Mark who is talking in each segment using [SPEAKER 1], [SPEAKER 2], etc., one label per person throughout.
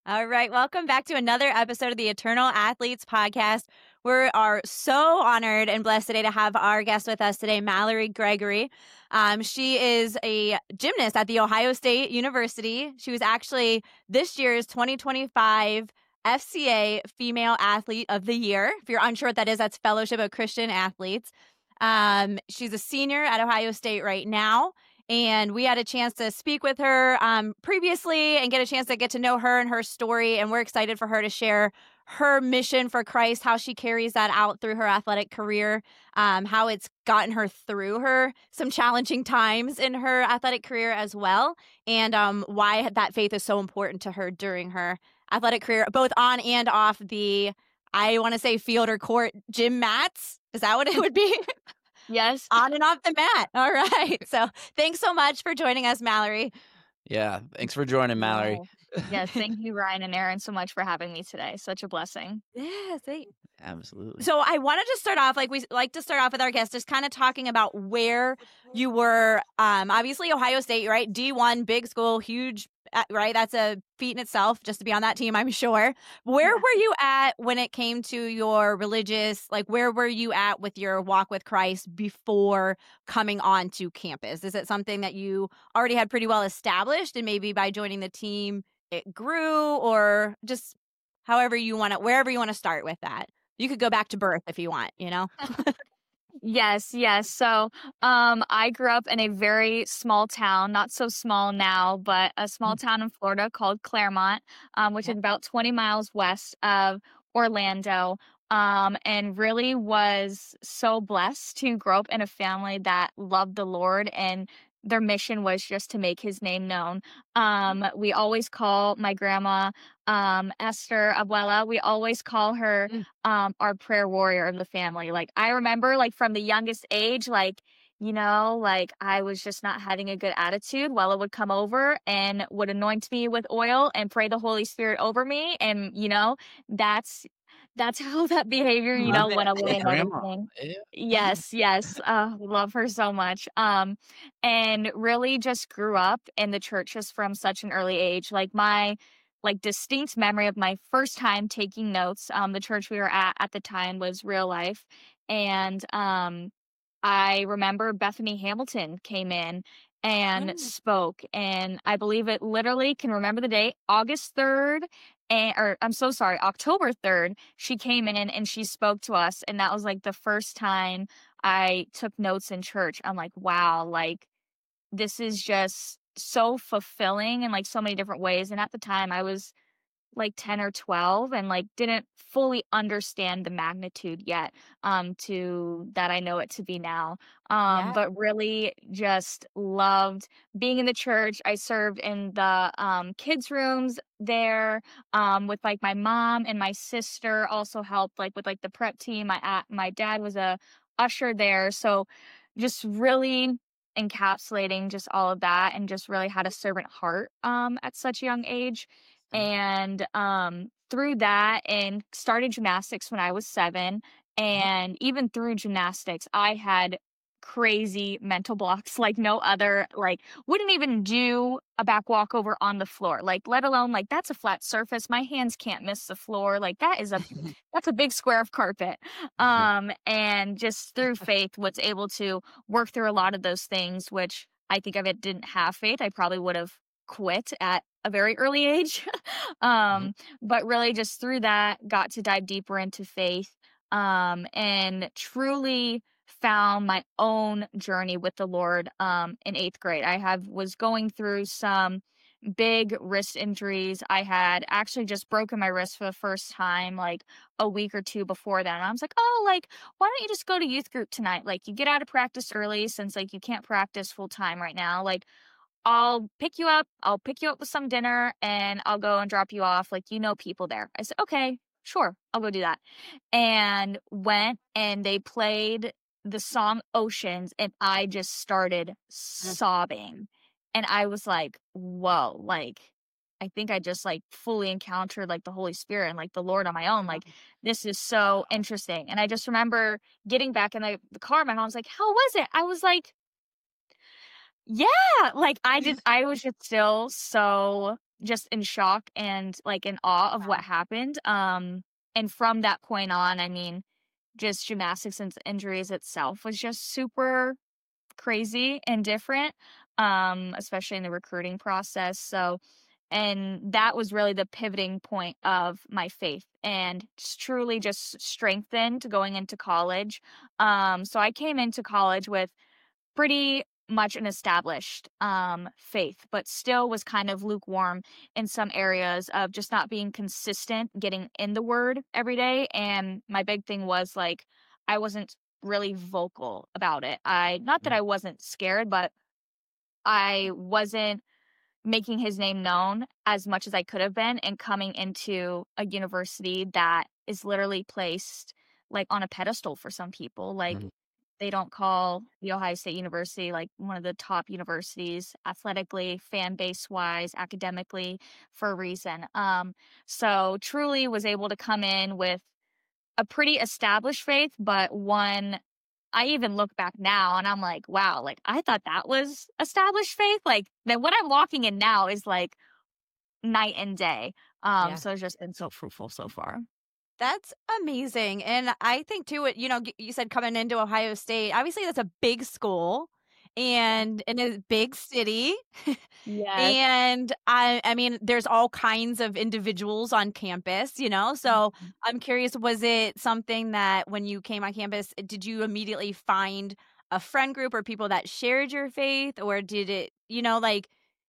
[SPEAKER 1] All right. Welcome back to another episode of the Eternal Athletes Podcast. We are so honored and blessed today to have our guest with us today, Mallory Gregory. She is a gymnast at The Ohio State University. She was actually this year's 2025 FCA Female Athlete of the Year. If you're unsure what that is, that's Fellowship of Christian Athletes. She's a senior at Ohio State right now. And we had a chance to speak with her previously and get a chance to get to know her and her story. And we're excited for her to share her mission for Christ, how she carries that out through her athletic career, how it's gotten her through some challenging times in her athletic career as well, and why that faith is so important to her during her athletic career, both on and off the, I want to say, field or court gym mats. Is that what it would be?
[SPEAKER 2] Yes.
[SPEAKER 1] On and off the mat. All right. So thanks so much for joining us, Mallory.
[SPEAKER 3] Yeah. Thanks for joining, Mallory.
[SPEAKER 2] Yes. Thank you, Ryan and Aaron, so much for having me today. Such a blessing.
[SPEAKER 1] Yeah.
[SPEAKER 3] Absolutely.
[SPEAKER 1] So I wanted to start off, like we like to start off with our guests, just kind of talking about where you were. Obviously, Ohio State, right? D1, big school, huge, right? That's a feat in itself just to be on that team, I'm sure. Where were you at when it came to your religious, like where were you at with your walk with Christ before coming onto campus? Is it something that you already had pretty well established and maybe by joining the team it grew, or just however you want to, wherever you want to start with that? You could go back to birth if you want,
[SPEAKER 2] Yes. So I grew up in a very small town, not so small now, but a small town in Florida called Claremont, which is about 20 miles west of Orlando. And really was so blessed to grow up in a family that loved the Lord, and their mission was just to make his name known. We always call my grandma, Esther Abuela, we always call her our prayer warrior of the family. Like, I remember, like, from the youngest age, like, I was just not having a good attitude. Wella would come over and would anoint me with oil and pray the Holy Spirit over me. And, that's how that behavior, went away and everything.
[SPEAKER 3] Yeah.
[SPEAKER 2] Yes. Love her so much. And really just grew up in the church just from such an early age. Like, my distinct memory of my first time taking notes, the church we were at the time was Real Life. And I remember Bethany Hamilton came in and spoke, and I believe it literally can remember the date, October 3rd, she came in and she spoke to us. And that was like the first time I took notes in church. I'm like, wow, like, this is just so fulfilling in like so many different ways. And at the time I was like 10 or 12 and like didn't fully understand the magnitude yet to that I know it to be now. But really just loved being in the church. I served in the kids rooms there with like my mom, and my sister also helped like with like the prep team. My dad was a usher there, so just really encapsulating just all of that, and just really had a servant heart at such a young age. And through that, and started gymnastics when I was 7. And even through gymnastics, I had crazy mental blocks like no other. Like, wouldn't even do a back walkover on the floor, like, let alone like, that's a flat surface, my hands can't miss the floor, like that's a big square of carpet. And just through faith was able to work through a lot of those things, which I think if it didn't have faith, I probably would have quit at a very early age. But really just through that got to dive deeper into faith, and truly found my own journey with the Lord in 8th grade. Was going through some big wrist injuries. I had actually just broken my wrist for the first time like a week or two before that. And I was like, oh, like, why don't you just go to youth group tonight? Like, you get out of practice early since like you can't practice full time right now. Like, I'll pick you up with some dinner, and I'll go and drop you off. Like, people there. I said, okay, sure, I'll go do that. And went, and they played the song Oceans, and I just started sobbing. And I was like, whoa, like, I think I just like fully encountered like the Holy Spirit and like the Lord on my own. Like, this is so interesting. And I just remember getting back in the car. My mom's like, how was it? I was like, yeah, like, I was just still so just in shock and like in awe of what happened. And from that point on, I mean, just gymnastics and injuries itself was just super crazy and different, especially in the recruiting process. So, and that was really the pivoting point of my faith and truly just strengthened going into college. So I came into college with pretty much an established faith, but still was kind of lukewarm in some areas of just not being consistent, getting in the word every day. And my big thing was like, I wasn't really vocal about it. Not that I wasn't scared, but I wasn't making his name known as much as I could have been, and coming into a university that is literally placed like on a pedestal for some people. Like
[SPEAKER 3] Mhm.
[SPEAKER 2] they don't call the Ohio State University like one of the top universities athletically, fan base wise, academically, for a reason. So truly was able to come in with a pretty established faith, but one I even look back now and I'm like, wow, like I thought that was established faith. Like then what I'm walking in now is like night and day.
[SPEAKER 1] Yeah.
[SPEAKER 2] So it's just been so fruitful so far.
[SPEAKER 1] That's amazing. And I think too, you said coming into Ohio State, obviously that's a big school and in a big city.
[SPEAKER 2] Yes.
[SPEAKER 1] And I mean, there's all kinds of individuals on campus, you know? So I'm curious, was it something that when you came on campus, did you immediately find a friend group or people that shared your faith? Or did it, like,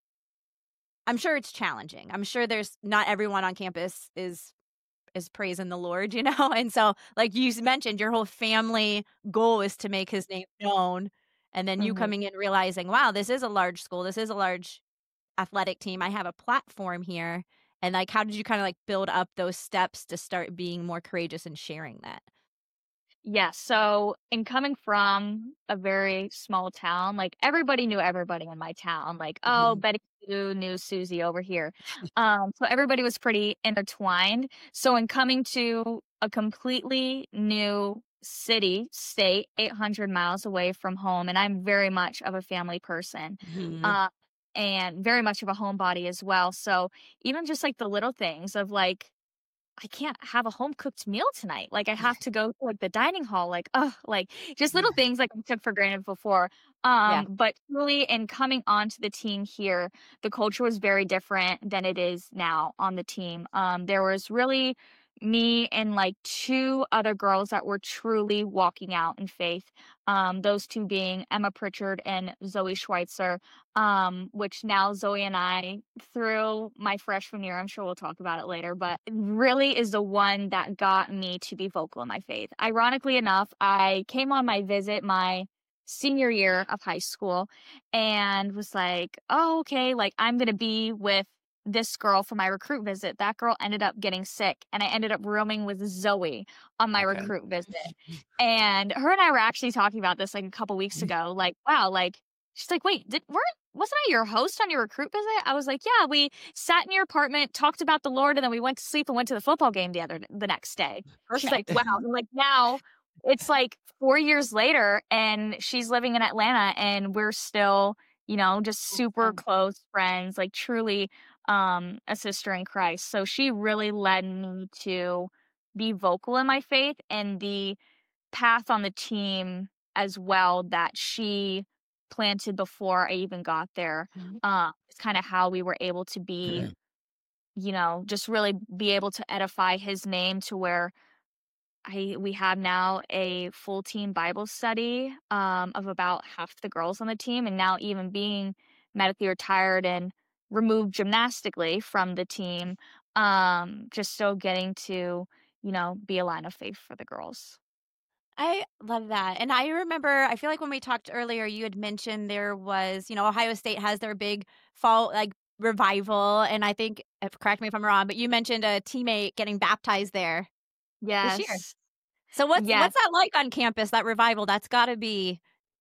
[SPEAKER 1] I'm sure it's challenging. I'm sure there's not everyone on campus is praising the Lord, And so, like you mentioned, your whole family goal is to make his name known. And then you
[SPEAKER 2] Mhm.
[SPEAKER 1] coming in realizing, wow, this is a large school. This is a large athletic team. I have a platform here. And like, how did you kind of like build up those steps to start being more courageous and sharing that?
[SPEAKER 2] Yeah, so in coming from a very small town, like everybody knew everybody in my town. Like, oh, Betty Sue knew Susie over here. So everybody was pretty intertwined. So in coming to a completely new city, state, 800 miles away from home, and I'm very much of a family person.
[SPEAKER 1] Mhm.
[SPEAKER 2] Uh, and very much of a homebody as well. So even just like the little things of like I can't have a home cooked meal tonight. Like I have to go to like the dining hall. Like, oh, like just little things like I took for granted before.
[SPEAKER 1] Yeah.
[SPEAKER 2] But really in coming onto the team here, the culture was very different than it is now on the team. There was really me and like two other girls that were truly walking out in faith. Those two being Emma Pritchard and Zoe Schweitzer. Which now Zoe and I, through my freshman year, I'm sure we'll talk about it later, but really is the one that got me to be vocal in my faith. Ironically enough, I came on my visit my senior year of high school and was like, oh, okay, like I'm going to be with this girl for my recruit visit. That girl ended up getting sick and I ended up rooming with Zoe on my
[SPEAKER 3] Okay.
[SPEAKER 2] recruit visit. And her and I were actually talking about this like a couple weeks ago. Like, wow, like she's like, wait, wasn't I your host on your recruit visit? I was like, yeah, we sat in your apartment, talked about the Lord, and then we went to sleep and went to the football game the next day. She's like,
[SPEAKER 1] Perfect.
[SPEAKER 2] wow. And like now it's like 4 years later and she's living in Atlanta and we're still, just super
[SPEAKER 1] Awesome.
[SPEAKER 2] close friends, like truly a sister in Christ. So she really led me to be vocal in my faith and the path on the team as well that she planted before I even got there.
[SPEAKER 1] Mhm.
[SPEAKER 2] It's kind of how we were able to be, just really be able to edify his name to where we have now a full team Bible study of about half the girls on the team, and now even being medically retired and removed gymnastically from the team, just still getting to, be a line of faith for the girls.
[SPEAKER 1] I love that. And I remember, I feel like when we talked earlier, you had mentioned there was, Ohio State has their big fall, like revival. And I think, correct me if I'm wrong, but you mentioned a teammate getting baptized there this year.
[SPEAKER 2] Yes.
[SPEAKER 1] So what's
[SPEAKER 2] Yes.
[SPEAKER 1] that like on campus, that revival? That's got to be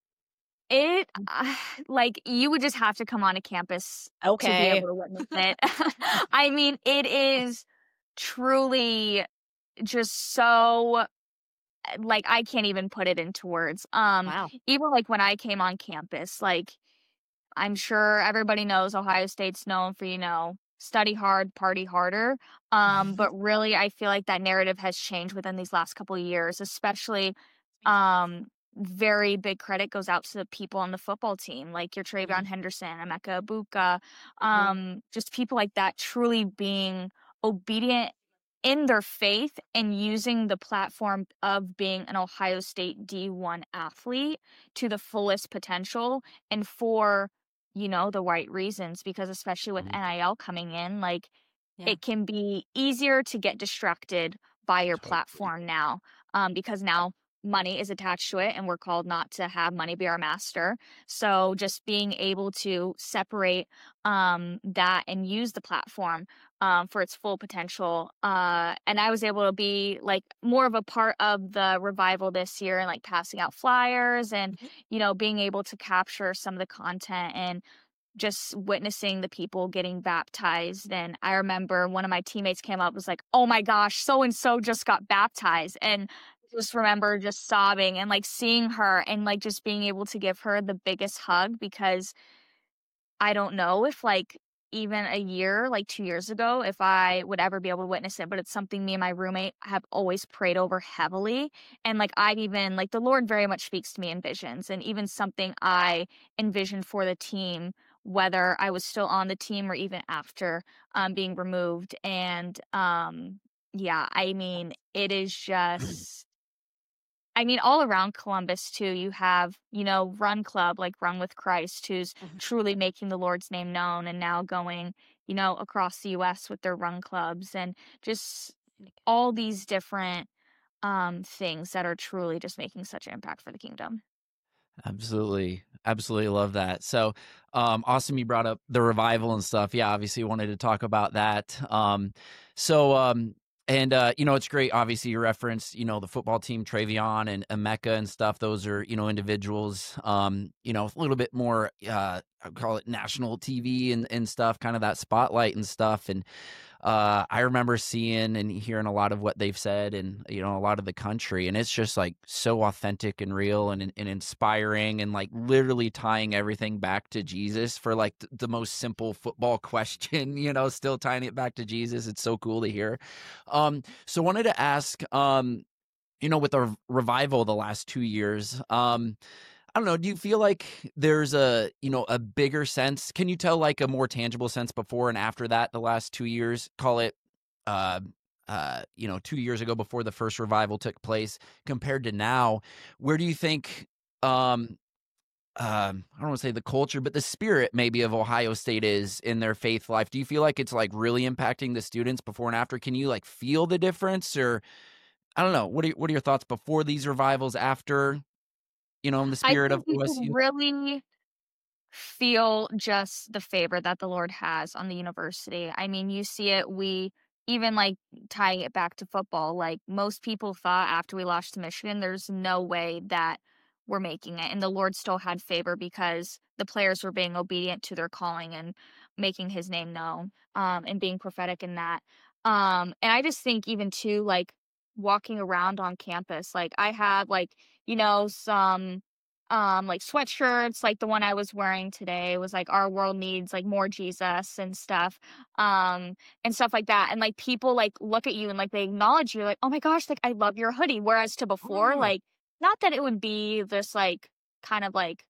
[SPEAKER 2] It like you would just have to come on a campus to be
[SPEAKER 1] okay.
[SPEAKER 2] able to witness it. I mean, it is truly just so like I can't even put it into words.
[SPEAKER 1] Wow.
[SPEAKER 2] Even like when I came on campus, like I'm sure everybody knows Ohio State's known for, study hard, party harder. But really, I feel like that narrative has changed within these last couple of years, especially um, very big credit goes out to the people on the football team, like your Travion Henderson, Emeka Ibuka, just people like that truly being obedient in their faith and using the platform of being an Ohio State D1 athlete to the fullest potential and for, the right reasons. Because especially with NIL coming in, like it can be easier to get distracted by your platform now, because now money is attached to it and we're called not to have money be our master. So just being able to separate that and use the platform for its full potential. And I was able to be like more of a part of the revival this year and like passing out flyers and, being able to capture some of the content and just witnessing the people getting baptized. And I remember one of my teammates came up, was like, "Oh my gosh, so and so just got baptized." And just remember just sobbing and like seeing her and like just being able to give her the biggest hug, because I don't know if like even a year, like 2 years ago, if I would ever be able to witness it, but it's something me and my roommate have always prayed over heavily. And like I've even like the Lord very much speaks to me in visions, and even something I envisioned for the team, whether I was still on the team or even after being removed. And yeah, I mean, it is just all around Columbus too, you have, Run Club, like Run with Christ, who's truly making the Lord's name known and now going, across the US with their run clubs, and just all these different things that are truly just making such an impact for the kingdom.
[SPEAKER 3] Absolutely. Absolutely love that. So, awesome you brought up the revival and stuff. Yeah, obviously wanted to talk about that. It's great. Obviously you referenced, the football team, Travion and Emeka and stuff. Those are, individuals, a little bit more, I call it national TV and stuff, kind of that spotlight and stuff. And, I remember seeing and hearing a lot of what they've said and, a lot of the country, and it's just like so authentic and real and inspiring, and like literally tying everything back to Jesus for like the most simple football question, still tying it back to Jesus. It's so cool to hear. So wanted to ask, with the revival the last 2 years, I don't know. Do you feel like there's a bigger sense? Can you tell like a more tangible sense before and after that, the last 2 years, call it, 2 years ago before the first revival took place compared to now? Where do you think, I don't want to say the culture, but the spirit maybe of Ohio State is in their faith life? Do you feel like it's like really impacting the students before and after? Can you like feel the difference, or I don't know. What are your thoughts before these revivals, after? In the
[SPEAKER 2] I
[SPEAKER 3] spirit
[SPEAKER 2] think
[SPEAKER 3] of
[SPEAKER 2] you
[SPEAKER 3] OSU?
[SPEAKER 2] can really feel just the favor that the Lord has on the university. I mean, you see it. We even like tying it back to football, like most people thought after we lost to Michigan, there's no way that we're making it. And the Lord still had favor because the players were being obedient to their calling and making his name known, and being prophetic in that. And I just think even too, like walking around on campus, like I have like, some like sweatshirts, like the one I was wearing today was like our world needs like more Jesus and stuff, and stuff like that. And like people like look at you and like they acknowledge you, like, "Oh my gosh, like I love your hoodie." Whereas to before, like not that it would be this like kind of like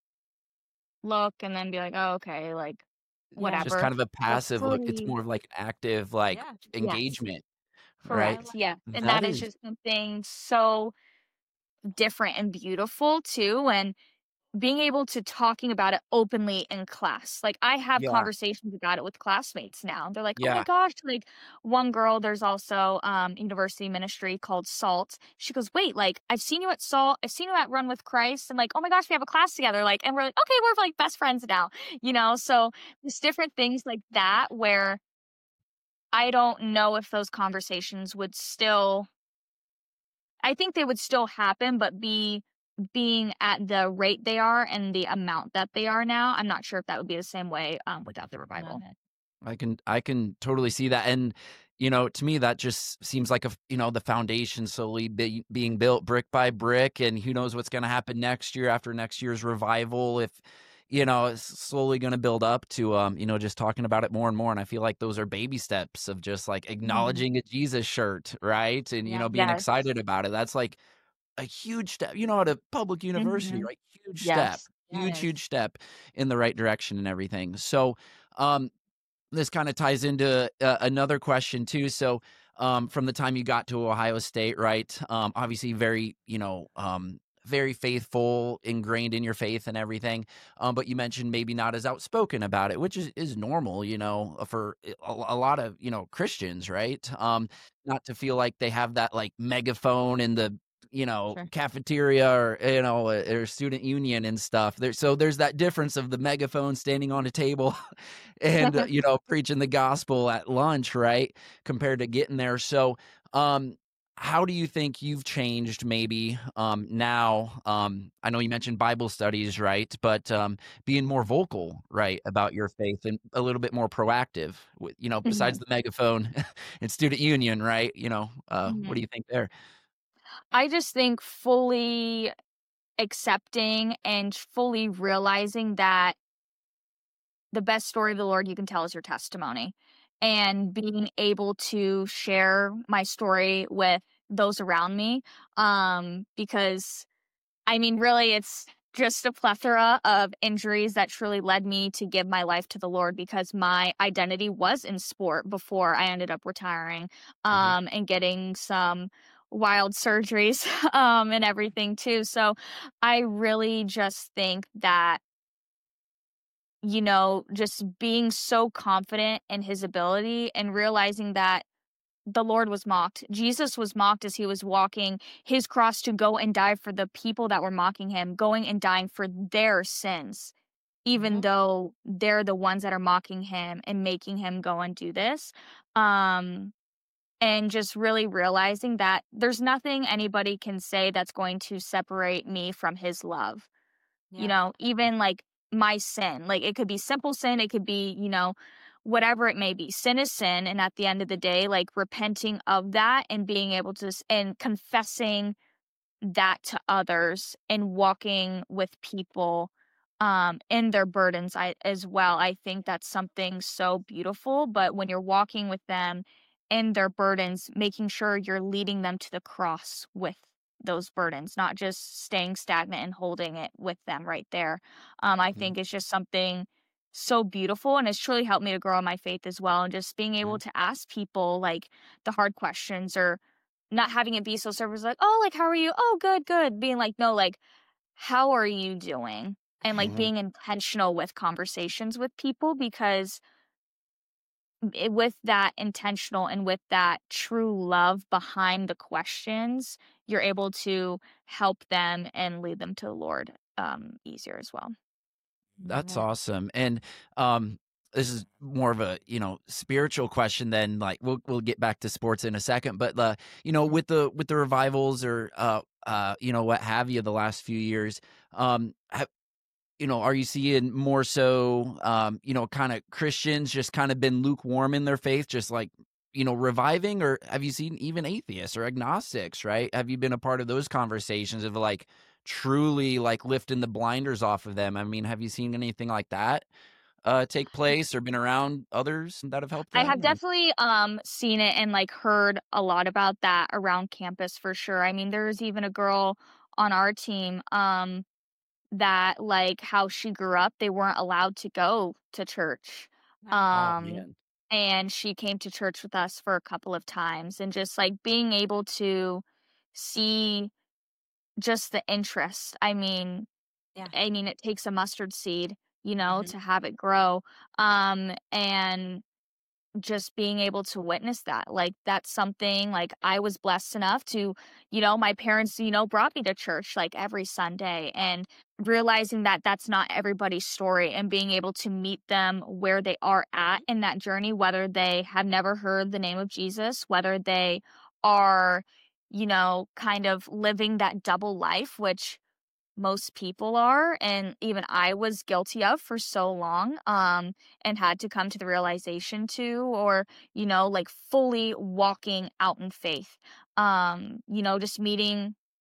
[SPEAKER 2] look and then be like, "Oh, okay," like
[SPEAKER 3] Just
[SPEAKER 2] whatever.
[SPEAKER 3] kind of a
[SPEAKER 2] But
[SPEAKER 3] passive look. It's
[SPEAKER 2] truly,
[SPEAKER 3] more of like an active, like
[SPEAKER 2] yes,
[SPEAKER 3] engagement, right?
[SPEAKER 2] correct. Yeah. And
[SPEAKER 3] That
[SPEAKER 2] that is
[SPEAKER 3] is,
[SPEAKER 2] just something so different and beautiful too. And being able to talking about it openly in class. Like I have
[SPEAKER 3] yeah,
[SPEAKER 2] conversations about it with classmates now. They're like, "Oh my
[SPEAKER 3] yeah.
[SPEAKER 2] gosh," like one girl, there's also university ministry called SALT. She goes, "Wait, like I've seen you at SALT, I've seen you at Run with Christ, and like, oh my gosh, we have a class together." Like, and we're like, "Okay, we're like best friends now." So there's different things like that where I don't know if those conversations would still, I think they would still happen, but being at the rate they are and the amount that they are now, I'm not sure if that would be the same way without the revival.
[SPEAKER 3] I can totally see that. And, to me, that just seems like the foundation slowly being built brick by brick, and who knows what's going to happen next year after next year's revival. If, it's slowly going to build up to, just talking about it more and more. And I feel like those are baby steps of just like
[SPEAKER 2] Mhm.
[SPEAKER 3] acknowledging a Jesus shirt, right? And,
[SPEAKER 1] Yeah.
[SPEAKER 3] being
[SPEAKER 2] Yes.
[SPEAKER 3] excited about it. That's like a huge step, at a public university,
[SPEAKER 2] Mhm.
[SPEAKER 3] right? Huge step,
[SPEAKER 2] Yes.
[SPEAKER 1] Yeah, it is.
[SPEAKER 3] huge step in the right direction and everything. So, um, this kind of ties into another question too. So, from the time you got to Ohio State, right? Obviously, very faithful, ingrained in your faith and everything. But you mentioned maybe not as outspoken about it, which is normal, for a lot of Christians, right? Not to feel like they have that like megaphone in the
[SPEAKER 1] Sure.
[SPEAKER 3] cafeteria or or student union and stuff. There's that difference of the megaphone standing on a table and preaching the gospel at lunch, right, compared to getting there. So how do you think you've changed maybe now? I know you mentioned Bible studies, right, but being more vocal, right, about your faith and a little bit more proactive with, besides
[SPEAKER 2] Mhm.
[SPEAKER 3] the megaphone and student union, right? What do
[SPEAKER 2] Mhm.
[SPEAKER 3] you think there?
[SPEAKER 2] I just think fully accepting and fully realizing that the best story of the Lord you can tell is your testimony, and being able to share my story with those around me, because I mean, really, it's just a plethora of injuries that truly led me to give my life to the Lord, because my identity was in sport before I ended up retiring,
[SPEAKER 3] Mhm.
[SPEAKER 2] and getting some wild surgeries, and everything too. So I really just think that, just being so confident in his ability and realizing that the Lord was mocked. Jesus was mocked as he was walking his cross to go and die for the people that were mocking him, going and dying for their sins, even
[SPEAKER 1] Mhm.
[SPEAKER 2] though they're the ones that are mocking him and making him go and do this. Um, and just really realizing that there's nothing anybody can say that's going to separate me from his love.
[SPEAKER 1] Yeah.
[SPEAKER 2] Even like my sin, like it could be simple sin, it could be, whatever it may be. Sin is sin. And at the end of the day, like repenting of that and being able to, and confessing that to others and walking with people in their burdens as well. I think that's something so beautiful. But when you're walking with them in their burdens, making sure you're leading them to the cross with those burdens, not just staying stagnant and holding it with them right there. I
[SPEAKER 3] Mhm.
[SPEAKER 2] think it's just something so beautiful, and it's truly helped me to grow in my faith as well, and just being able
[SPEAKER 3] Mhm.
[SPEAKER 2] to ask people like the hard questions, or not having it be so surface, like, "Oh, like, how are you? Oh, good, good." Being like, "No, like, how are you doing?" And, like,
[SPEAKER 3] Mhm.
[SPEAKER 2] being intentional with conversations with people, because with that intentional and with that true love behind the questions, you're able to help them and lead them to the Lord, easier as well.
[SPEAKER 3] That's
[SPEAKER 1] Yeah.
[SPEAKER 3] awesome. And this is more of a, spiritual question than like we'll get back to sports in a second, but with the revivals or what have you the last few years, are you seeing more so kind of Christians just kind of been lukewarm in their faith, just like reviving, or have you seen even atheists or agnostics, right? Have you been a part of those conversations of like truly like lifting the blinders off of them? I mean, have you seen anything like that take place or been around others that have helped
[SPEAKER 2] I
[SPEAKER 3] them?
[SPEAKER 2] have
[SPEAKER 3] Or
[SPEAKER 2] definitely seen it and like heard a lot about that around campus for sure. I mean, there's even a girl on our team that, like, how she grew up, they weren't allowed to go to church.
[SPEAKER 1] Wow.
[SPEAKER 3] oh
[SPEAKER 2] Um,
[SPEAKER 3] man.
[SPEAKER 2] and she came to church with us for a couple of times, and just like being able to see just the interest.
[SPEAKER 1] Yeah.
[SPEAKER 2] I mean, it takes a mustard seed,
[SPEAKER 1] Mhm.
[SPEAKER 2] to have it grow. And just being able to witness that, like, that's something, like, I was blessed enough to, my parents, brought me to church like every Sunday, and realizing that that's not everybody's story, and being able to meet them where they are at
[SPEAKER 1] Mhm.
[SPEAKER 2] in that journey, whether they have never heard the name of Jesus, whether they are, kind of living that double life, which most people are, and even I was guilty of for so long, and had to come to the realization to, or like fully walking out in faith. Just meeting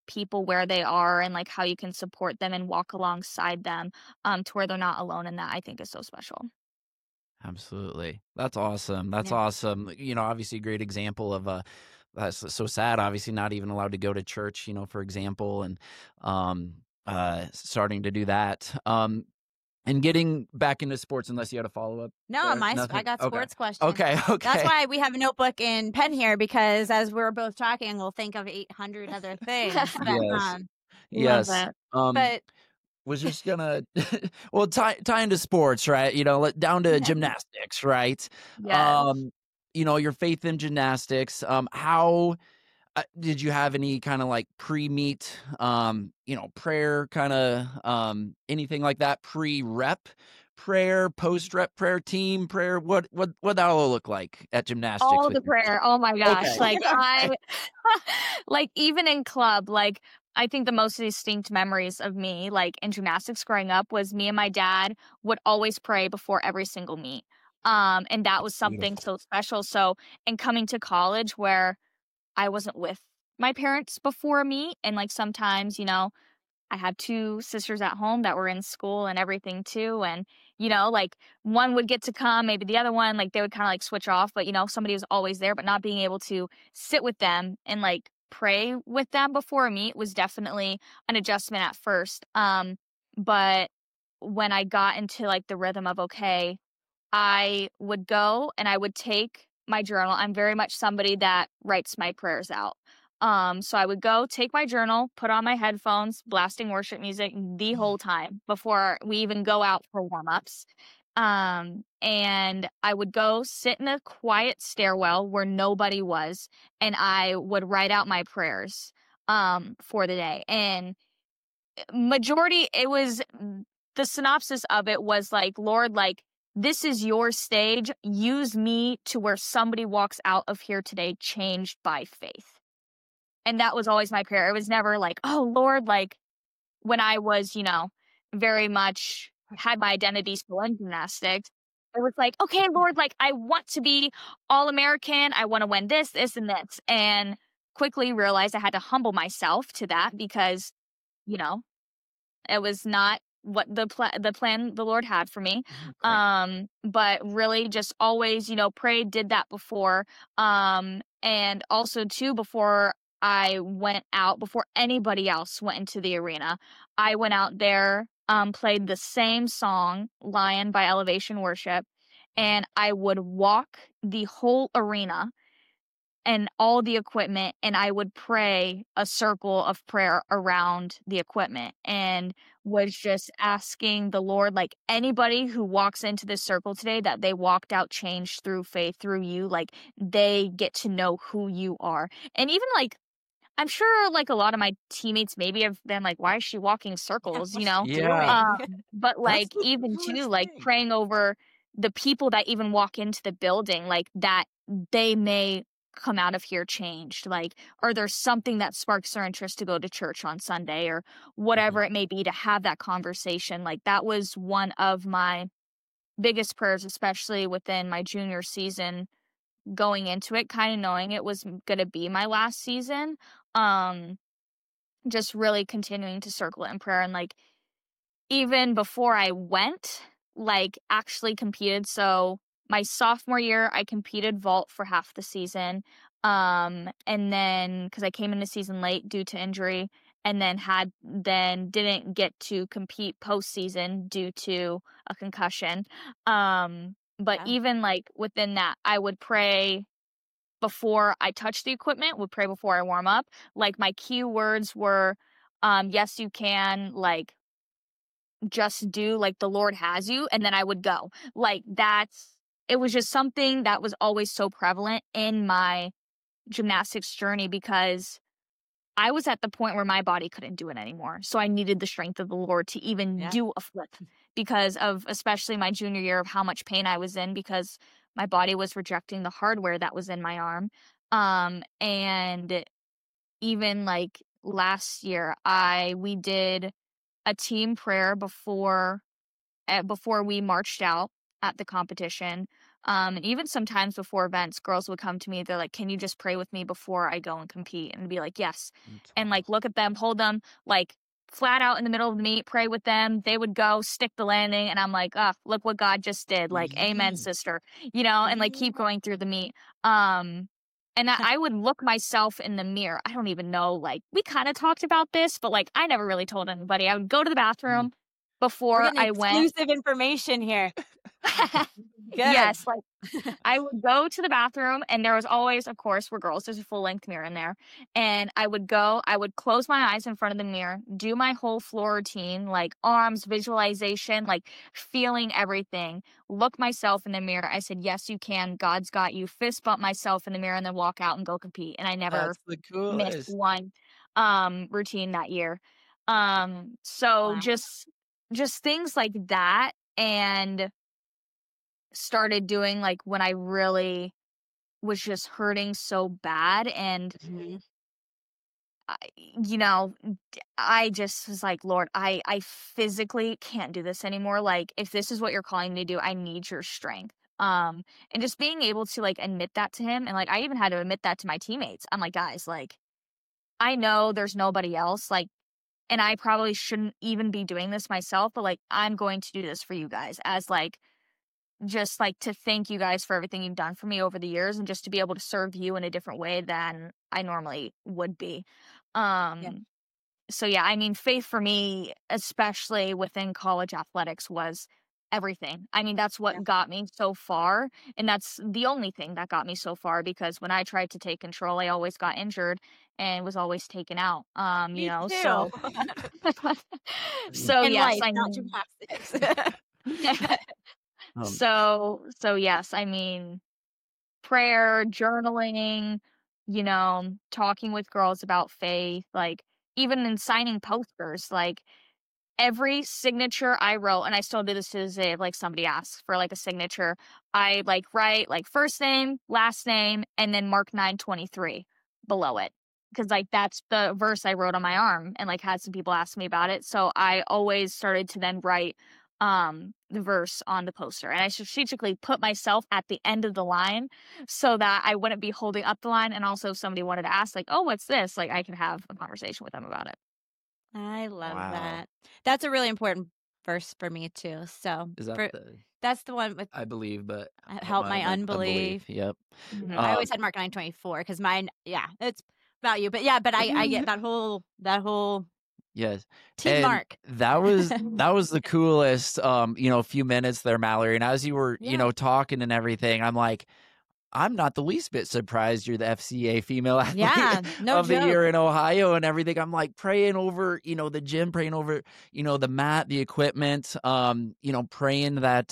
[SPEAKER 2] people where they are and like how you can support them and walk alongside them to where they're not alone in that, I think is so special.
[SPEAKER 3] Absolutely. That's awesome. That's
[SPEAKER 1] Yeah.
[SPEAKER 3] awesome. Obviously a great example of that's so sad, obviously not even allowed to go to church, for example, and starting to do that. And getting back into sports, unless you had a follow up.
[SPEAKER 1] No, I
[SPEAKER 3] Nothing?
[SPEAKER 1] got
[SPEAKER 3] Okay.
[SPEAKER 1] sports questions.
[SPEAKER 3] Okay.
[SPEAKER 1] That's why we have a notebook and pen here, because as we're both talking, we'll think of 800 other things. But,
[SPEAKER 3] Yes.
[SPEAKER 2] Love
[SPEAKER 3] Yes.
[SPEAKER 2] it.
[SPEAKER 1] but
[SPEAKER 3] Was just gonna well tie into sports, right? Down to gymnastics, right?
[SPEAKER 2] Yes.
[SPEAKER 3] Your faith in gymnastics. How did you have any kind of like pre-meet, prayer kind of anything like that? Pre-rep prayer, post-rep prayer, team prayer. What that all look like at gymnastics?
[SPEAKER 2] All
[SPEAKER 3] with
[SPEAKER 2] the
[SPEAKER 3] your prayer?
[SPEAKER 2] prayer. Oh my gosh.
[SPEAKER 3] Okay.
[SPEAKER 2] Like like even in club, like I think the most distinct memories of me, like in gymnastics growing up, was me and my dad would always pray before every single meet. And that was something
[SPEAKER 3] Beautiful.
[SPEAKER 2] so special. So, and coming to college where I wasn't with my parents before a meet, and like sometimes, I had two sisters at home that were in school and everything too. And, like one would get to come, maybe the other one, like they would kind of like switch off, but somebody was always there, but not being able to sit with them and like pray with them before a meet was definitely an adjustment at first. But when I got into like the rhythm of, okay, I would go and I would take my journal. I'm very much somebody that writes my prayers out. So I would go take my journal, put on my headphones, blasting worship music the whole time before we even go out for warm-ups. And I would go sit in a quiet stairwell where nobody was, and I would write out my prayers for the day. And majority, it was the synopsis of it was like, Lord, like, this is your stage. Use me to where somebody walks out of here today changed by faith. And that was always my prayer. It was never like, oh, Lord, like when I was, very much had my identity still in gymnastics. It was like, okay, Lord, like I want to be All-American. I want to win this, this, and this. And quickly realized I had to humble myself to that because, it was not what the plan the Lord had for me.
[SPEAKER 3] Right.
[SPEAKER 2] But really just always, prayed, did that before. And also too, before I went out, before anybody else went into the arena, I went out there, played the same song, Lion by Elevation Worship, and I would walk the whole arena and all the equipment, and I would pray a circle of prayer around the equipment and was just asking the Lord, like anybody who walks into this circle today, that they walked out changed through faith, through you, like they get to know who you are. And even like, I'm sure like a lot of my teammates maybe have been like, why is she walking circles,
[SPEAKER 3] Yeah.
[SPEAKER 2] But
[SPEAKER 3] That's
[SPEAKER 2] like
[SPEAKER 3] the
[SPEAKER 2] even too,
[SPEAKER 3] coolest
[SPEAKER 2] like
[SPEAKER 3] thing.
[SPEAKER 2] praying over the people that even walk into the building, like that they may come out of here changed, like, or there's something that sparks their interest to go to church on Sunday or whatever it may be, to have that conversation. Like that was one of my biggest prayers, especially within my junior season, going into it, kind of knowing it was going to be my last season. Just really continuing to circle it in prayer. And like, even before I went, like actually competed. So my sophomore year, I competed vault for half the season. And then because I came into season late due to injury, and then didn't get to compete postseason due to a concussion. But even like within that, I would pray before I touch the equipment, would pray before I warm up. Like my key words were, yes, you can, like, just do, like, the Lord has you, and then I would go. Like it was just something that was always so prevalent in my gymnastics journey because I was at the point where my body couldn't do it anymore. So I needed the strength of the Lord to even do a flip because of especially my junior year of how much pain I was in because my body was rejecting the hardware that was in my arm. And even like last year, we did a team prayer before we marched out at the competition. And even sometimes before events, girls would come to me. They're like, "Can you just pray with me before I go and compete?" And be like, "Yes."
[SPEAKER 3] That's
[SPEAKER 2] And like
[SPEAKER 3] awesome.
[SPEAKER 2] look at them, hold them like flat out in the middle of the meet, pray with them. They would go stick the landing, and I'm like, "Oh, look what God just did!" Like, amen,
[SPEAKER 3] Yeah.
[SPEAKER 2] sister. And like keep going through the meet. And I would look myself in the mirror. I don't even know. Like we kind of talked about this, but like I never really told anybody. I would go to the bathroom
[SPEAKER 1] We're
[SPEAKER 2] before
[SPEAKER 1] getting
[SPEAKER 2] I went.
[SPEAKER 1] exclusive information here. Good.
[SPEAKER 2] Yes, like I would go to the bathroom, and there was always, of course, we're girls, there's a full length mirror in there. And I would close my eyes in front of the mirror, do my whole floor routine, like arms, visualization, like feeling everything, look myself in the mirror. I said, "Yes, you can. God's got you." Fist bump myself in the mirror and then walk out and go compete. And I never
[SPEAKER 3] That's the
[SPEAKER 2] missed
[SPEAKER 3] coolest.
[SPEAKER 2] one routine that year. So
[SPEAKER 1] Wow.
[SPEAKER 2] just things like that. And started doing like when I really was just hurting so bad. And
[SPEAKER 1] Mhm.
[SPEAKER 2] I, you know I just was like, "Lord, I physically can't do this anymore. Like if this is what you're calling me to do, I need your strength." And just being able to like admit that to him. And like I even had to admit that to my teammates. I'm like, "Guys, like I know there's nobody else, like, and I probably shouldn't even be doing this myself, but like I'm going to do this for you guys as like just like to thank you guys for everything you've done for me over the years, and just to be able to serve you in a different way than I normally would be."
[SPEAKER 1] Yeah.
[SPEAKER 2] Um so yeah, I mean, faith for me, especially within college athletics, was everything. I mean, that's
[SPEAKER 1] Yeah.
[SPEAKER 2] what got me so far, and that's the only thing that got me so far, because when I tried to take control, I always got injured and was always taken out.
[SPEAKER 1] Me too.
[SPEAKER 2] So so
[SPEAKER 1] In
[SPEAKER 2] yes,
[SPEAKER 1] life,
[SPEAKER 2] I
[SPEAKER 1] not
[SPEAKER 2] mean
[SPEAKER 1] gymnastics.
[SPEAKER 3] Um,
[SPEAKER 2] so yes, I mean, prayer, journaling, talking with girls about faith, like even in signing posters, like every signature I wrote, and I still do this to this day, if like somebody asks for like a signature, I like write like first name, last name, and then Mark 9:23 below it. Cause like that's the verse I wrote on my arm, and like had some people ask me about it. So I always started to then write the verse on the poster. And I strategically put myself at the end of the line so that I wouldn't be holding up the line. And also if somebody wanted to ask, like, "Oh, what's this?" Like I could have a conversation with them about it.
[SPEAKER 1] I love
[SPEAKER 3] wow.
[SPEAKER 1] that. That's a really important verse for me too. So
[SPEAKER 3] Is that
[SPEAKER 1] for
[SPEAKER 3] the
[SPEAKER 1] that's the one with
[SPEAKER 3] I believe, but
[SPEAKER 1] help my
[SPEAKER 3] my unbelief.
[SPEAKER 1] unbelief.
[SPEAKER 3] Yep.
[SPEAKER 2] Mhm.
[SPEAKER 1] I always
[SPEAKER 3] Um,
[SPEAKER 1] had Mark 9:24 because mine, yeah, it's about you. But yeah, but I get that whole
[SPEAKER 3] yes.
[SPEAKER 1] team
[SPEAKER 3] And
[SPEAKER 1] Mark.
[SPEAKER 3] that was the coolest few minutes there, Mallory. And as you were,
[SPEAKER 1] Yeah.
[SPEAKER 3] talking and everything, I'm like, I'm not the least bit surprised you're the FCA Female Athlete
[SPEAKER 1] Yeah, no
[SPEAKER 3] of the
[SPEAKER 1] joke.
[SPEAKER 3] Year in Ohio and everything. I'm like praying over, the gym, praying over, the mat, the equipment, praying that,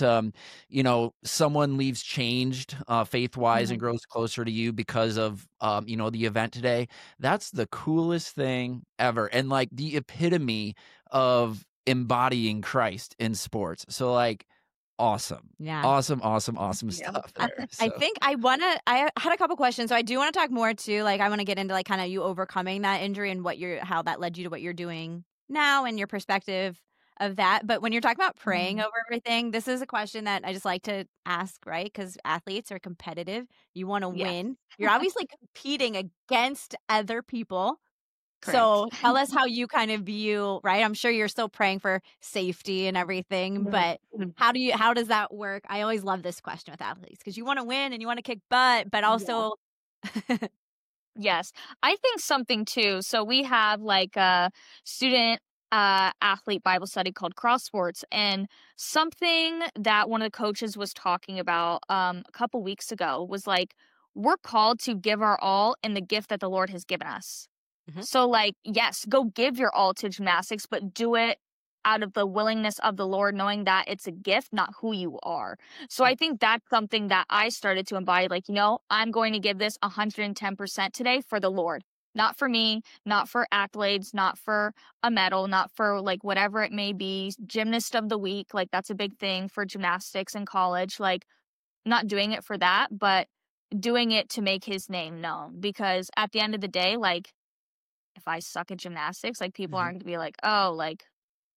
[SPEAKER 3] someone leaves changed faith-wise and
[SPEAKER 2] Mhm.
[SPEAKER 3] grows closer to you because of, the event today. That's the coolest thing ever. And like the epitome of embodying Christ in sports. So like, awesome.
[SPEAKER 1] Yeah.
[SPEAKER 3] Awesome, awesome, awesome
[SPEAKER 2] Yeah.
[SPEAKER 3] stuff
[SPEAKER 1] I
[SPEAKER 3] there.
[SPEAKER 1] I
[SPEAKER 3] So
[SPEAKER 1] think I had a couple questions, so I do want to talk more too. Like I want to get into like kind of you overcoming that injury and how that led you to what you're doing now and your perspective of that. But when you're talking about praying
[SPEAKER 2] Mhm.
[SPEAKER 1] over everything, this is a question that I just like to ask, right? Because athletes are competitive. You want to
[SPEAKER 2] Yeah,
[SPEAKER 1] win. You're obviously competing against other people.
[SPEAKER 2] correct.
[SPEAKER 1] So tell us how you kind of view, right? I'm sure you're still praying for safety and everything,
[SPEAKER 2] Mhm.
[SPEAKER 1] but
[SPEAKER 2] Mhm.
[SPEAKER 1] how does that work? I always love this question with athletes because you want to win and you want to kick butt, but
[SPEAKER 2] Yeah.
[SPEAKER 1] also
[SPEAKER 2] Yes. I think something too. So we have like a student athlete Bible study called Cross Sports, and something that one of the coaches was talking about a couple weeks ago was like, we're called to give our all in the gift that the Lord has given us.
[SPEAKER 1] Mhm.
[SPEAKER 2] So like, yes, go give your all to gymnastics, but do it out of the willingness of the Lord, knowing that it's a gift, not who you are. So
[SPEAKER 1] Yeah.
[SPEAKER 2] I think that's something that I started to embody. Like, I'm going to give this 110% today for the Lord, not for me, not for accolades, not for a medal, not for like whatever it may be. Gymnast of the week, like that's a big thing for gymnastics in college. Like, not doing it for that, but doing it to make his name known. Because at the end of the day, like, if I suck at gymnastics, like people
[SPEAKER 1] Mhm.
[SPEAKER 2] aren't going to be like, "Oh, like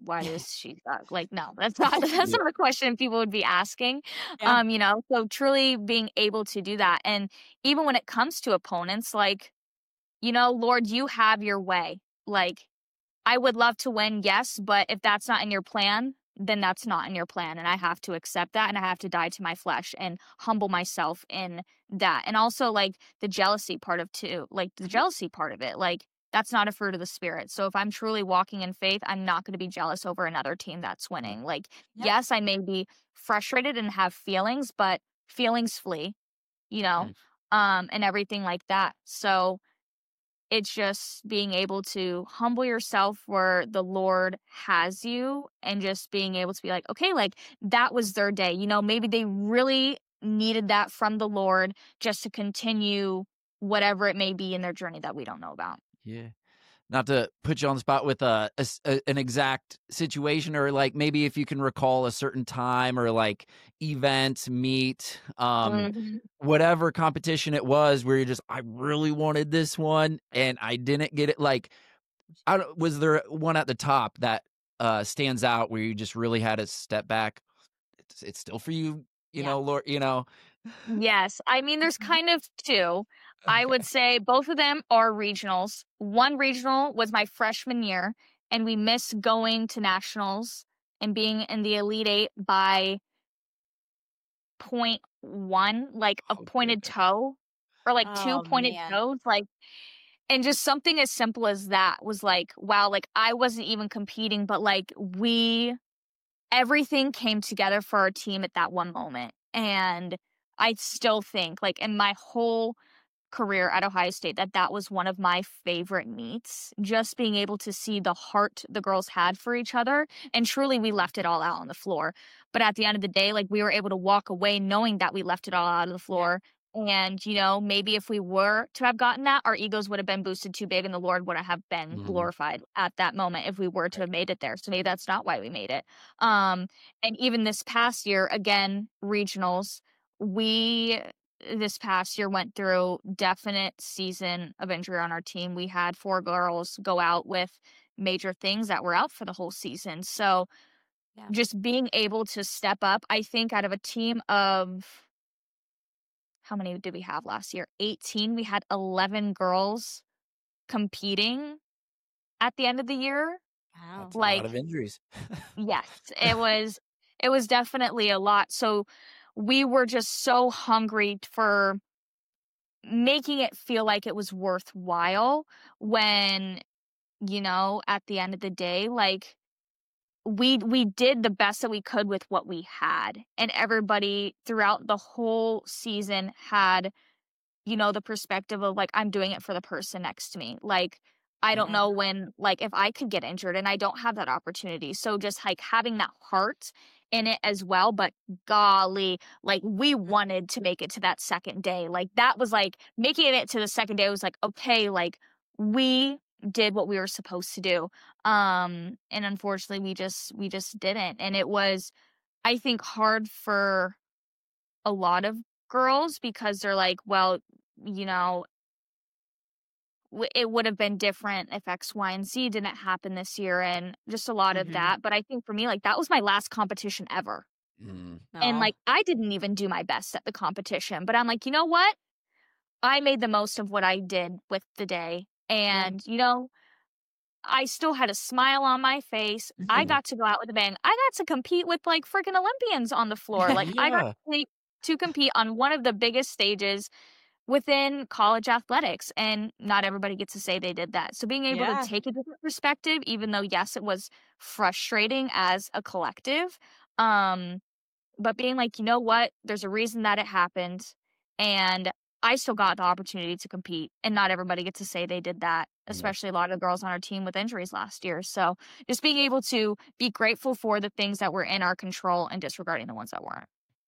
[SPEAKER 2] why does she suck? Like, no, that's not a question people would be asking.
[SPEAKER 1] Yeah.
[SPEAKER 2] You know, so truly being able to do that. And even when it comes to opponents, like, you know, Lord, you have your way. Like, I would love to win, yes, but if that's not in your plan, then that's not in your plan. And I have to accept that, and I have to die to my flesh and humble myself in that. And also, like, the jealousy part of it, like, that's not a fruit of the spirit. So if I'm truly walking in faith, I'm not going to be jealous over another team that's winning. Like,
[SPEAKER 1] Yep.
[SPEAKER 2] yes, I may be frustrated and have feelings, but feelings flee, you know, and everything like that. So it's just being able to humble yourself where the Lord has you, and just being able to be like, okay, like, that was their day. You know, maybe they really needed that from the Lord just to continue whatever it may be in their journey that we don't know about.
[SPEAKER 3] Yeah. Not to put you on the spot with an exact situation, or like maybe if you can recall a certain time or like event, meet, whatever competition it was where you're just, I really wanted this one and I didn't get it. Like, was there one at the top that stands out where you just really had to step back? It's still for you, you know, Lord, you know.
[SPEAKER 2] Yes. I mean, there's kind of two. I would say both of them are regionals. One regional was my freshman year, and we missed going to nationals and being in the Elite Eight by 0.1, like a pointed toe, or like 2 pointed toes. Like, and just something as simple as that was like, wow, like, I wasn't even competing, but like, everything came together for our team at that one moment. And I still think, like, in my whole career at Ohio State, that was one of my favorite meets. Just being able to see the heart the girls had for each other. And truly, we left it all out on the floor. But at the end of the day, like, we were able to walk away knowing that we left it all out of the floor. And, you know, maybe if we were to have gotten that, our egos would have been boosted too big, and the Lord would have been glorified at that moment if we were to have made it there. So maybe that's not why we made it. And even this past year, again, regionals, this past year went through definite season of injury on our team. We had 4 girls go out with major things that were out for the whole season. So just being able to step up, I think out of a team of, how many did we have last year? 18. We had 11 girls competing at the end of the year.
[SPEAKER 1] Wow.
[SPEAKER 3] That's a lot of injuries.
[SPEAKER 2] Yes, it was definitely a lot. So we were just so hungry for making it feel like it was worthwhile, when, you know, at the end of the day, like, we did the best that we could with what we had, and everybody throughout the whole season had, you know, the perspective of like, I'm doing it for the person next to me. Like, I don't know when, like, if I could get injured, and I don't have that opportunity. So just like having that heart in it as well. But golly, like, we wanted to make it to that second day. Like, that was like, making it to the second day was like, okay, like, we did what we were supposed to do. And unfortunately we just didn't. And it was, I think, hard for a lot of girls, because they're like, well, you know, it would have been different if X, Y, and Z didn't happen this year, and just a lot of that. But I think for me, like, that was my last competition ever. And like, I didn't even do my best at the competition, but I'm like, you know what? I made the most of what I did with the day. And, you know, I still had a smile on my face. I got to go out with a bang. I got to compete with like freaking Olympians on the floor. Like, I got to compete on one of the biggest stages within college athletics, and not everybody gets to say they did that. So being able to take a different perspective, even though, yes, it was frustrating as a collective, but being like, you know what, there's a reason that it happened, and I still got the opportunity to compete, and not everybody gets to say they did that, especially a lot of girls on our team with injuries last year. So just being able to be grateful for the things that were in our control and disregarding the ones that weren't.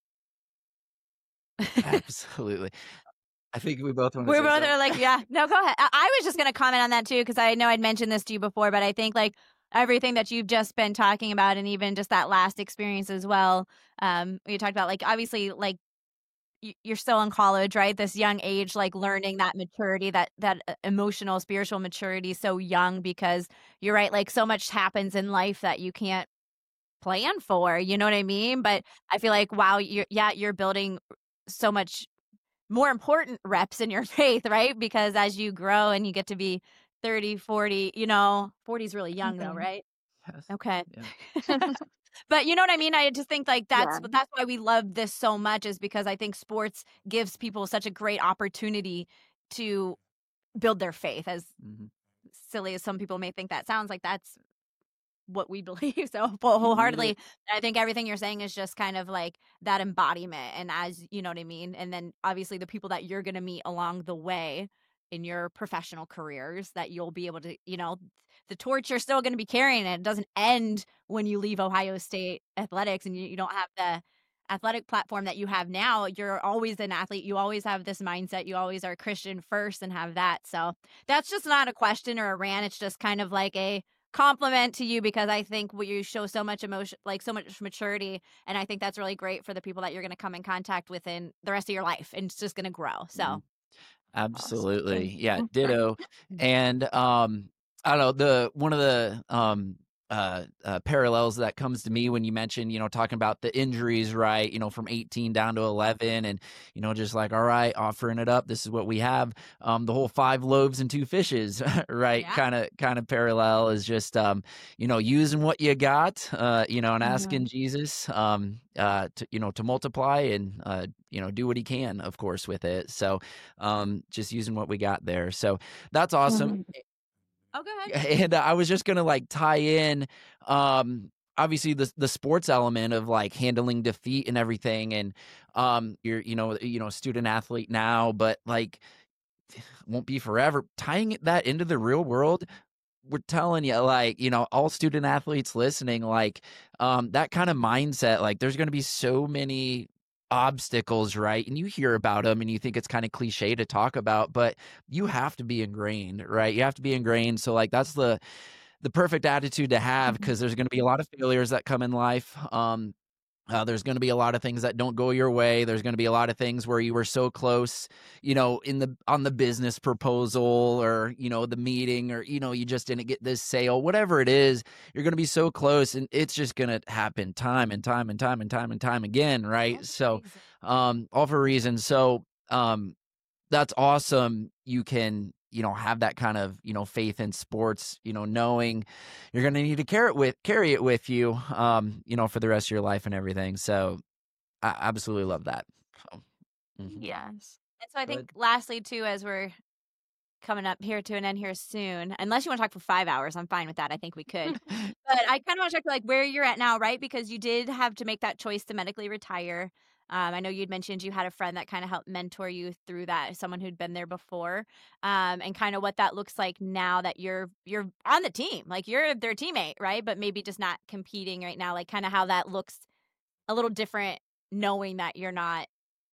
[SPEAKER 3] Absolutely. I think we both want to
[SPEAKER 1] We're
[SPEAKER 3] say
[SPEAKER 1] both
[SPEAKER 3] something.
[SPEAKER 1] are like, yeah, no, go ahead. I was just going to comment on that too, because I know I'd mentioned this to you before, but I think like everything that you've just been talking about, and even just that last experience as well. You talked about like, obviously, like, you're still in college, right? This young age, like learning that maturity, that emotional, spiritual maturity so young, because you're right, like so much happens in life that you can't plan for, you know what I mean? But I feel like, wow, you're building so much more important reps in your faith, right? Because as you grow and you get to be 30, 40, 40 is really young though, right?
[SPEAKER 3] Yes.
[SPEAKER 1] Okay.
[SPEAKER 3] Yeah.
[SPEAKER 1] But you know what I mean? I just think like that's
[SPEAKER 2] Yeah.
[SPEAKER 1] why we love this so much, is because I think sports gives people such a great opportunity to build their faith. As
[SPEAKER 3] Mhm.
[SPEAKER 1] silly as some people may think that sounds, like that's what we believe so wholeheartedly. And I think everything you're saying is just kind of like that embodiment. And as you know what I mean? And then obviously the people that you're going to meet along the way in your professional careers, that you'll be able to, the torch you're still going to be carrying. It doesn't end when you leave Ohio State athletics and you don't have the athletic platform that you have now. You're always an athlete. You always have this mindset. You always are Christian first and have that. So that's just not a question or a rant. It's just kind of like a compliment to you, because I think you show so much emotion, like so much maturity, and I think that's really great for the people that you're going to come in contact with in the rest of your life, and it's just going to grow. So
[SPEAKER 3] Absolutely.
[SPEAKER 2] Awesome.
[SPEAKER 3] Yeah, ditto. And I don't know, one of the parallels that comes to me when you mentioned, talking about the injuries, right? From 18 down to 11, and just like, all right, offering it up. This is what we have. The whole 5 loaves and 2 fishes, right?
[SPEAKER 1] Yeah.
[SPEAKER 3] Kind of parallel is just using what you got, and asking
[SPEAKER 2] Mhm.
[SPEAKER 3] Jesus to multiply and do what he can, of course, with it. So just using what we got there. So that's awesome.
[SPEAKER 2] Mhm.
[SPEAKER 1] Oh, go ahead.
[SPEAKER 3] And I was just gonna like tie in obviously the sports element of like handling defeat and everything, and you're a student athlete now, but like won't be forever. Tying that into the real world, we're telling you, like, all student athletes listening, like, that kind of mindset, like, there's going to be so many obstacles, right? And you hear about them and you think it's kind of cliche to talk about, but you have to be ingrained, right? You have to be ingrained. So, like, that's the perfect attitude to have,
[SPEAKER 2] Mhm.
[SPEAKER 3] because there's going to be a lot of failures that come in life. There's going to be a lot of things that don't go your way. There's going to be a lot of things where you were so close, on the business proposal, or, the meeting, or, you just didn't get this sale, whatever it is. You're going to be so close, and it's just going to happen time and time and time and time and time again. Right. So, all for a reason. So, that's awesome. You can, have that kind of, faith in sports, knowing you're going to need to carry it with you, for the rest of your life and everything. So I absolutely love that. So,
[SPEAKER 2] Yes.
[SPEAKER 1] And so I
[SPEAKER 3] Good.
[SPEAKER 1] think lastly too, as we're coming up here to an end here soon, unless you want to talk for 5 hours, I'm fine with that. I think we could. But I kind of want to check like where you're at now, right? Because you did have to make that choice to medically retire. I know you'd mentioned you had a friend that kind of helped mentor you through that, someone who'd been there before, and kind of what that looks like now that you're on the team, like you're their teammate, right? But maybe just not competing right now, like kind of how that looks a little different, knowing that you're not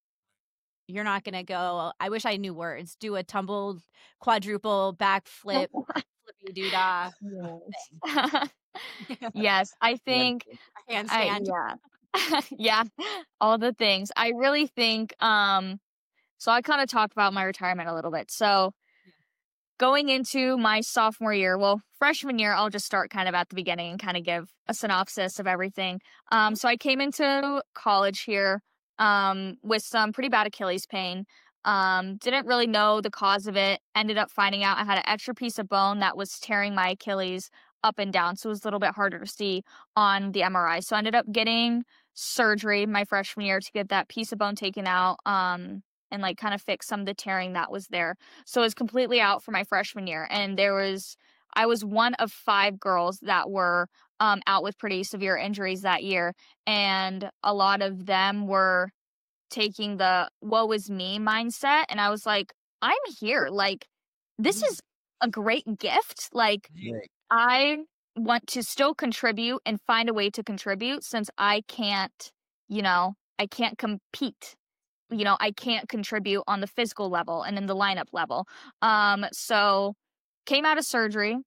[SPEAKER 1] going to go, I wish I knew words, do a tumble, quadruple, backflip, flippy doodah
[SPEAKER 2] Yes.
[SPEAKER 1] thing.
[SPEAKER 2] Yes, I think
[SPEAKER 1] A handstand.
[SPEAKER 2] yeah. Yeah, all the things. I really think so I kind of talked about my retirement a little bit. So going into my sophomore year, well, freshman year, I'll just start kind of at the beginning and kind of give a synopsis of everything. So I came into college here with some pretty bad Achilles pain. Didn't really know the cause of it. Ended up finding out I had an extra piece of bone that was tearing my Achilles up and down. So it was a little bit harder to see on the MRI. So I ended up getting surgery my freshman year to get that piece of bone taken out. And like kind of fix some of the tearing that was there. So it was completely out for my freshman year. And I was one of 5 girls that were out with pretty severe injuries that year. And a lot of them were taking the woe is me mindset. And I was like, I'm here. Like, this is a great gift. Like, I want to still contribute and find a way to contribute, since I can't, I can't compete. I can't contribute on the physical level and in the lineup level. So came out of surgery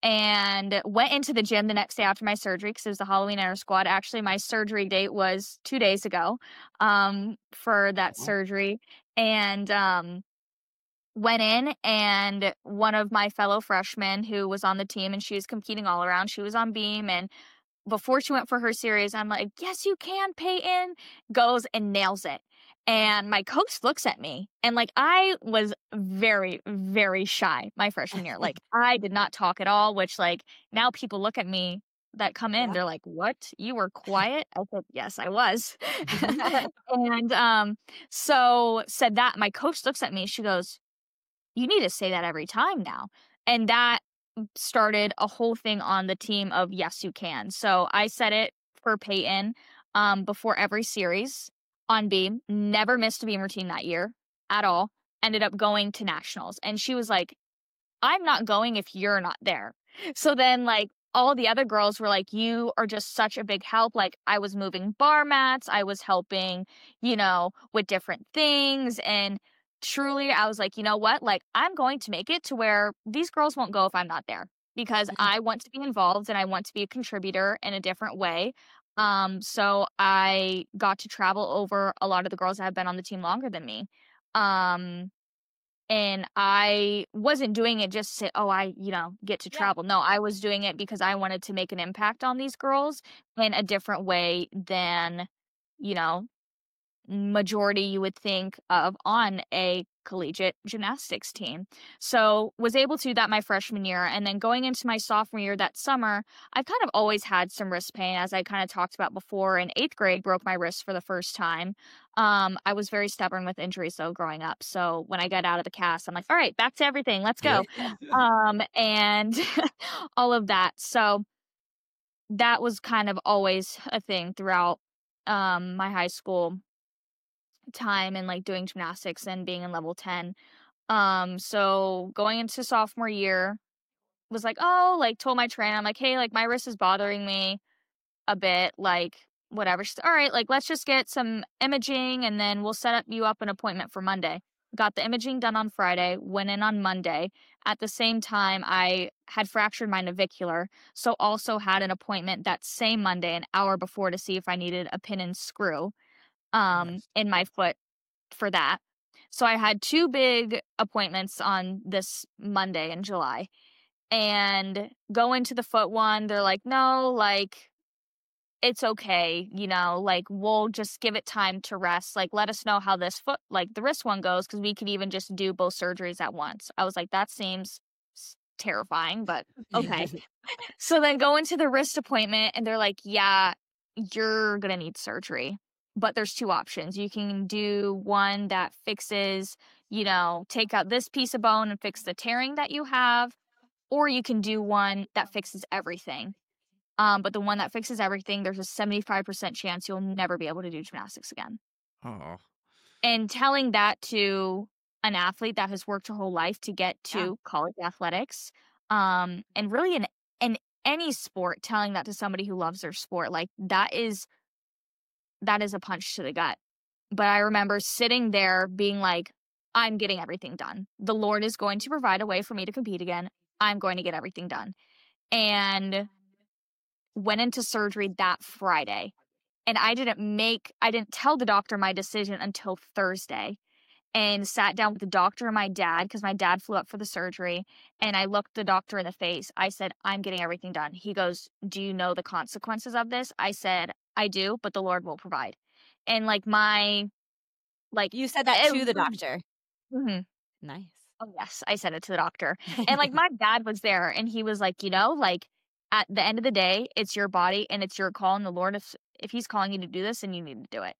[SPEAKER 2] and went into the gym the next day after my surgery because it was the Halloween Inner Squad. Actually, my surgery date was 2 days ago for that surgery. And went in, and one of my fellow freshmen who was on the team, and she was competing all around, she was on beam, and before she went for her series, I'm like, yes, you can, Peyton. Goes and nails it. And my coach looks at me, and like, I was very, very shy my freshman year. Like, I did not talk at all, which like now people look at me that come in, they're like, what? You were quiet? I said, yes, I was. And so said that. My coach looks at me, she goes, you need to say that every time now. And that started a whole thing on the team of yes, you can. So I said it for Peyton before every series on beam. Never missed a beam routine that year at all. Ended up going to nationals. And she was like, I'm not going if you're not there. So then like all the other girls were like, you are just such a big help. Like I was moving bar mats. I was helping, with different things. And truly, I was like, you know what? Like, I'm going to make it to where these girls won't go if I'm not there because I want to be involved and I want to be a contributor in a different way. So I got to travel over a lot of the girls that have been on the team longer than me. And I wasn't doing it just to say, oh, I get to travel. No, I was doing it because I wanted to make an impact on these girls in a different way than, majority you would think of on a collegiate gymnastics team. So was able to do that my freshman year. And then going into my sophomore year that summer, I've kind of always had some wrist pain, as I kind of talked about before. In 8th grade, broke my wrist for the first time. I was very stubborn with injuries though growing up. So when I got out of the cast, I'm like, all right, back to everything. Let's go. And all of that. So that was kind of always a thing throughout my high school time and like doing gymnastics and being in level 10. So going into sophomore year was like, told my trainer, I'm like, hey, like my wrist is bothering me a bit, like whatever. She's all right, like let's just get some imaging and then we'll set you up an appointment for Monday. Got the imaging done on Friday, went in on Monday. At the same time, I had fractured my navicular, so also had an appointment that same Monday, an hour before, to see if I needed a pin and screw in my foot for that. So I had 2 big appointments on this Monday in July. And go into the foot one, they're like, no, like it's okay, like we'll just give it time to rest. Like let us know how this foot, like the wrist one goes, because we could even just do both surgeries at once. I was like, that seems terrifying, but okay. So then go into the wrist appointment and they're like, yeah, you're gonna need surgery. But there's 2 options. You can do one that fixes, take out this piece of bone and fix the tearing that you have, or you can do one that fixes everything. But the one that fixes everything, there's a 75% chance you'll never be able to do gymnastics again.
[SPEAKER 3] Oh.
[SPEAKER 2] And telling that to an athlete that has worked her whole life to get to college athletics, and really in any sport, telling that to somebody who loves their sport, like that is a punch to the gut. But I remember sitting there being like, I'm getting everything done. The Lord is going to provide a way for me to compete again. I'm going to get everything done. And went into surgery that Friday. And I didn't tell the doctor my decision until Thursday, and sat down with the doctor and my dad, because my dad flew up for the surgery. And I looked the doctor in the face. I said, I'm getting everything done. He goes, do you know the consequences of this? I said, I do, but the Lord will provide. And
[SPEAKER 1] you said that to the doctor.
[SPEAKER 2] Mm-hmm.
[SPEAKER 1] Nice.
[SPEAKER 2] Oh yes, I said it to the doctor. And like my dad was there, and he was like, like at the end of the day, it's your body and it's your call, and the Lord, if he's calling you to do this, then you need to do it.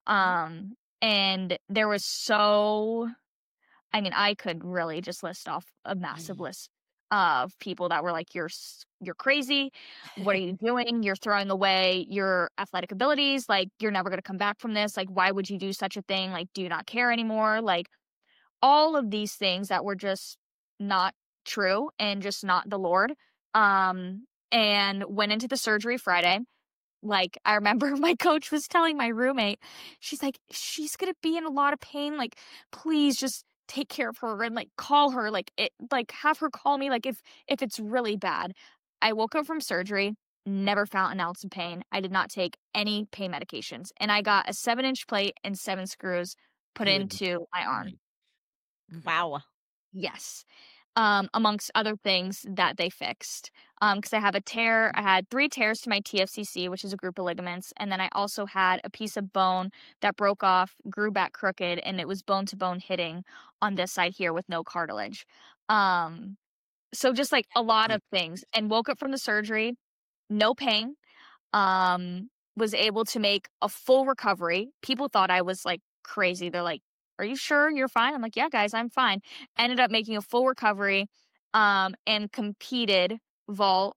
[SPEAKER 2] And there was I could really just list off a massive list of people that were like, you're crazy. What are you doing? You're throwing away your athletic abilities. Like, you're never going to come back from this. Like, why would you do such a thing? Like, do you not care anymore? Like, all of these things that were just not true and just not the Lord. And went into the surgery Friday. Like, I remember my coach was telling my roommate, she's like, she's going to be in a lot of pain. Like, please just take care of her and like call her, like have her call me like if it's really bad. I woke up from surgery, never felt an ounce of pain. I did not take any pain medications, and I got a 7-inch plate and 7 screws put
[SPEAKER 3] Good
[SPEAKER 2] into my arm.
[SPEAKER 1] Wow.
[SPEAKER 2] Yes. Amongst other things that they fixed. Because I have a tear. I had 3 tears to my TFCC, which is a group of ligaments. And then I also had a piece of bone that broke off, grew back crooked, and it was bone to bone hitting on this side here with no cartilage. So just like a lot of things. And woke up from the surgery, no pain. Was able to make a full recovery. People thought I was like crazy. They're like, "Are you sure you're fine?" I'm like, "Yeah, guys, I'm fine." Ended up making a full recovery, and competed vault,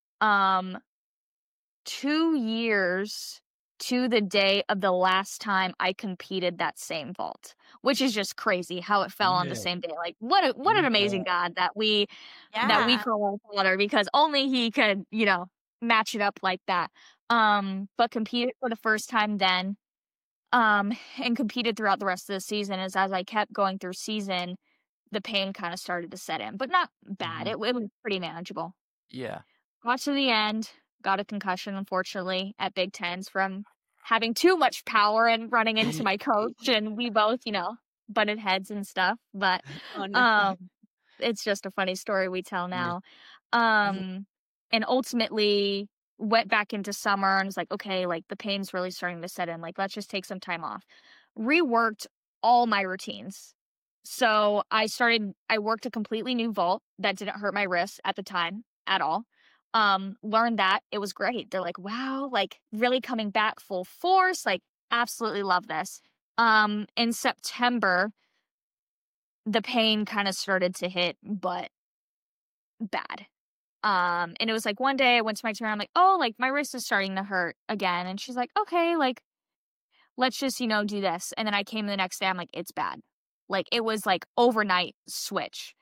[SPEAKER 2] 2 years to the day of the last time I competed that same vault, which is just crazy how it fell on the
[SPEAKER 3] Yeah.
[SPEAKER 2] same day. Like, what an amazing God that we
[SPEAKER 1] Yeah.
[SPEAKER 2] call our Father, because only He could, match it up like that. But competed for the first time then, and competed throughout the rest of the season. As I kept going through season, the pain kind of started to set in, but not bad.
[SPEAKER 3] Mhm.
[SPEAKER 2] It was pretty manageable.
[SPEAKER 3] Yeah.
[SPEAKER 2] Got to the end, got a concussion, unfortunately, at Big Tens from having too much power and running into my coach, and we both, butted heads and stuff. But
[SPEAKER 1] Oh, no.
[SPEAKER 2] it's just a funny story we tell now. And ultimately went back into summer and was like, okay, like the pain's really starting to set in. Like, let's just take some time off. Reworked all my routines. So I worked a completely new vault that didn't hurt my wrist at the time at all. Learned that. It was great. They're like, wow, like really coming back full force. Like, absolutely love this. In September, the pain kind of started to hit, but bad. And it was like one day I went to my trainer, I'm like, oh, like my wrist is starting to hurt again. And she's like, okay, like, let's just, do this. And then I came the next day, I'm like, it's bad. Like, it was like overnight switch.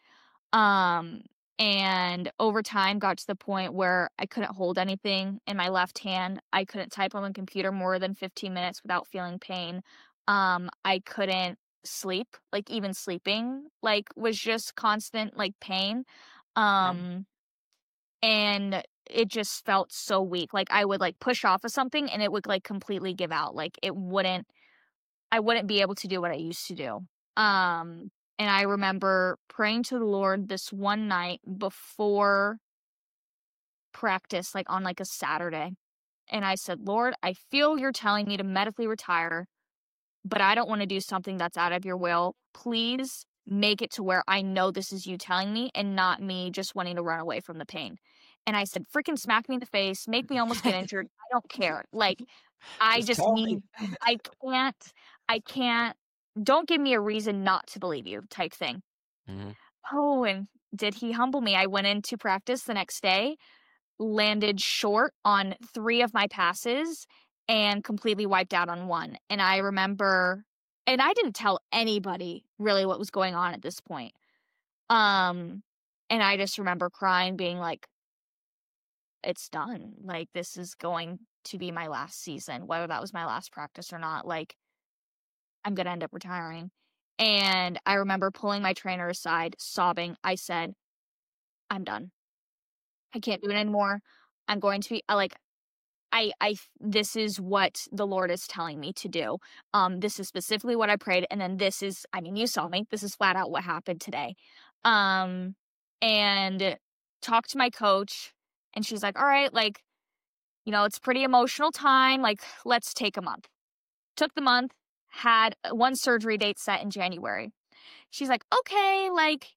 [SPEAKER 2] And over time got to the point where I couldn't hold anything in my left hand. I couldn't type on the computer more than 15 minutes without feeling pain. I couldn't sleep, like even sleeping, like was just constant like pain. And it just felt so weak. Like I would like push off of something and it would like completely give out. Like I wouldn't be able to do what I used to do. And I remember praying to the Lord this one night before practice, like on like a Saturday. And I said, Lord, I feel you're telling me to medically retire, but I don't want to do something that's out of your will. Please make it to where I know this is you telling me and not me just wanting to run away from the pain. And I said, freaking smack me in the face, make me almost get injured. I don't care. Like, I just
[SPEAKER 3] tell
[SPEAKER 2] need,
[SPEAKER 3] me.
[SPEAKER 2] I can't, don't give me a reason not to believe you type thing.
[SPEAKER 3] Mhm.
[SPEAKER 2] Oh, and did he humble me? I went into practice the next day, landed short on 3 of my passes and completely wiped out on 1. And I remember, and I didn't tell anybody really what was going on at this point. And I just remember crying, being like, it's done. Like, this is going to be my last season, whether that was my last practice or not. Like, I'm going to end up retiring. And I remember pulling my trainer aside, sobbing. I said, I'm done. I can't do it anymore. I'm going to be like, this is what the Lord is telling me to do. This is specifically what I prayed. And then this is, I mean, you saw me, this is flat out what happened today. And talked to my coach and she's like, all right, like, it's pretty emotional time. Like, let's take a month. Took the month, had 1 surgery date set in January. She's like, okay, like,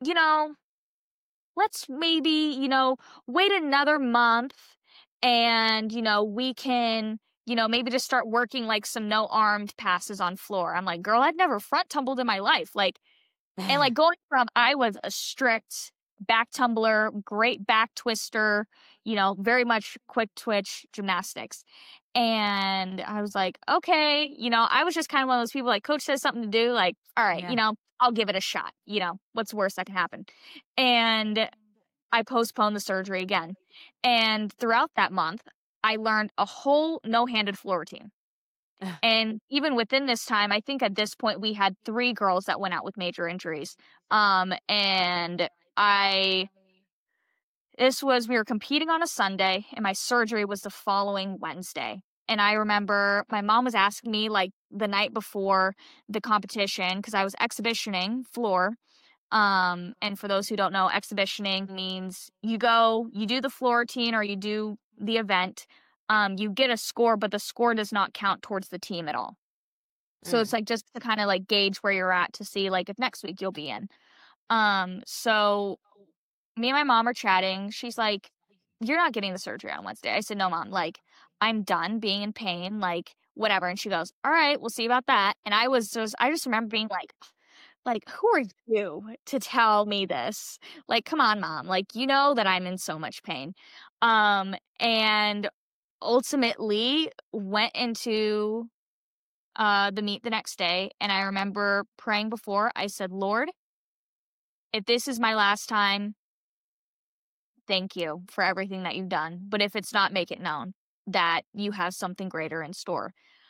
[SPEAKER 2] let's maybe, wait another month and, we can, maybe just start working like some no armed passes on floor. I'm like, girl, I'd never front tumbled in my life. Like, and like going from, I was a strict back tumbler, great back twister, very much quick twitch gymnastics. And I was like, okay, I was just kind of one of those people like, coach says something to do, like, all right,
[SPEAKER 1] Yeah.
[SPEAKER 2] I'll give it a shot. What's the worst that can happen? And I postponed the surgery again. And throughout that month, I learned a whole no-handed floor routine. And even within this time, I think at this point we had 3 girls that went out with major injuries. And we were competing on a Sunday and my surgery was the following Wednesday. And I remember my mom was asking me like the night before the competition, because I was exhibitioning floor. And for those who don't know, exhibitioning means you do the floor routine or you do the event. You get a score, but the score does not count towards the team at all. So it's like just to kind of like gauge where you're at to see like if next week you'll be in. So me and my mom are chatting. She's like, "You're not getting the surgery on Wednesday." I said, "No, Mom, like, I'm done being in pain, like, whatever." And she goes, "All right, we'll see about that." And I just remember being like, who are you to tell me this? Like, come on, Mom. Like, you know that I'm in so much pain. And ultimately went into the meet the next day. And I remember praying before. I said, "Lord, if this is my last time, thank you for everything that you've done. But if it's not, make it known that you have something greater in store."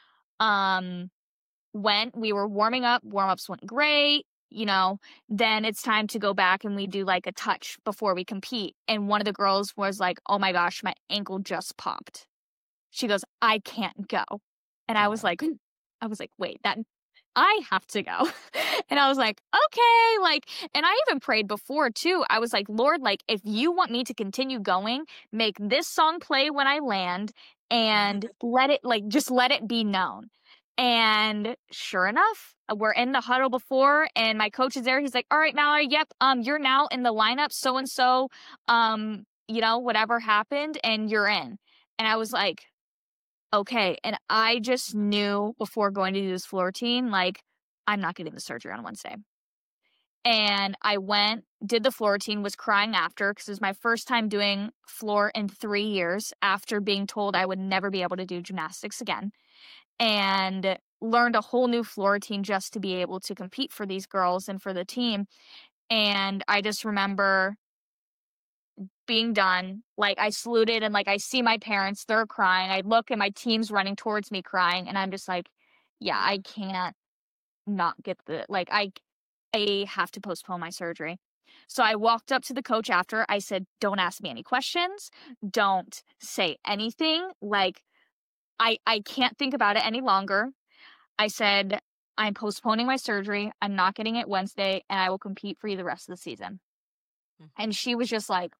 [SPEAKER 2] When we were warming up, warm-ups went great. Then it's time to go back and we do like a touch before we compete. And one of the girls was like, "Oh my gosh, my ankle just popped." She goes, "I can't go." And I was like, "Wait, that I have to go." And I was like, "Okay." Like, and I even prayed before too. I was like, "Lord, like, if you want me to continue going, make this song play when I land and just let it be known." And sure enough, we're in the huddle before and my coach is there. He's like, "All right, Mallory, yep, you're now in the lineup, so and so, whatever happened, and you're in." And I was like, okay. And I just knew before going to do this floor routine, like, I'm not getting the surgery on Wednesday. And I went, did the floor routine, was crying after because it was my first time doing floor in 3 years after being told I would never be able to do gymnastics again. And learned a whole new floor routine just to be able to compete for these girls and for the team. And I just remember being done, like I saluted and like I see my parents, they're crying. I look and my team's running towards me crying and I'm just like, yeah, I can't not get I have to postpone my surgery. So I walked up to the coach after. I said, "Don't ask me any questions. Don't say anything. Like I can't think about it any longer." I said, "I'm postponing my surgery. I'm not getting it Wednesday and I will compete for you the rest of the season." And she was just like,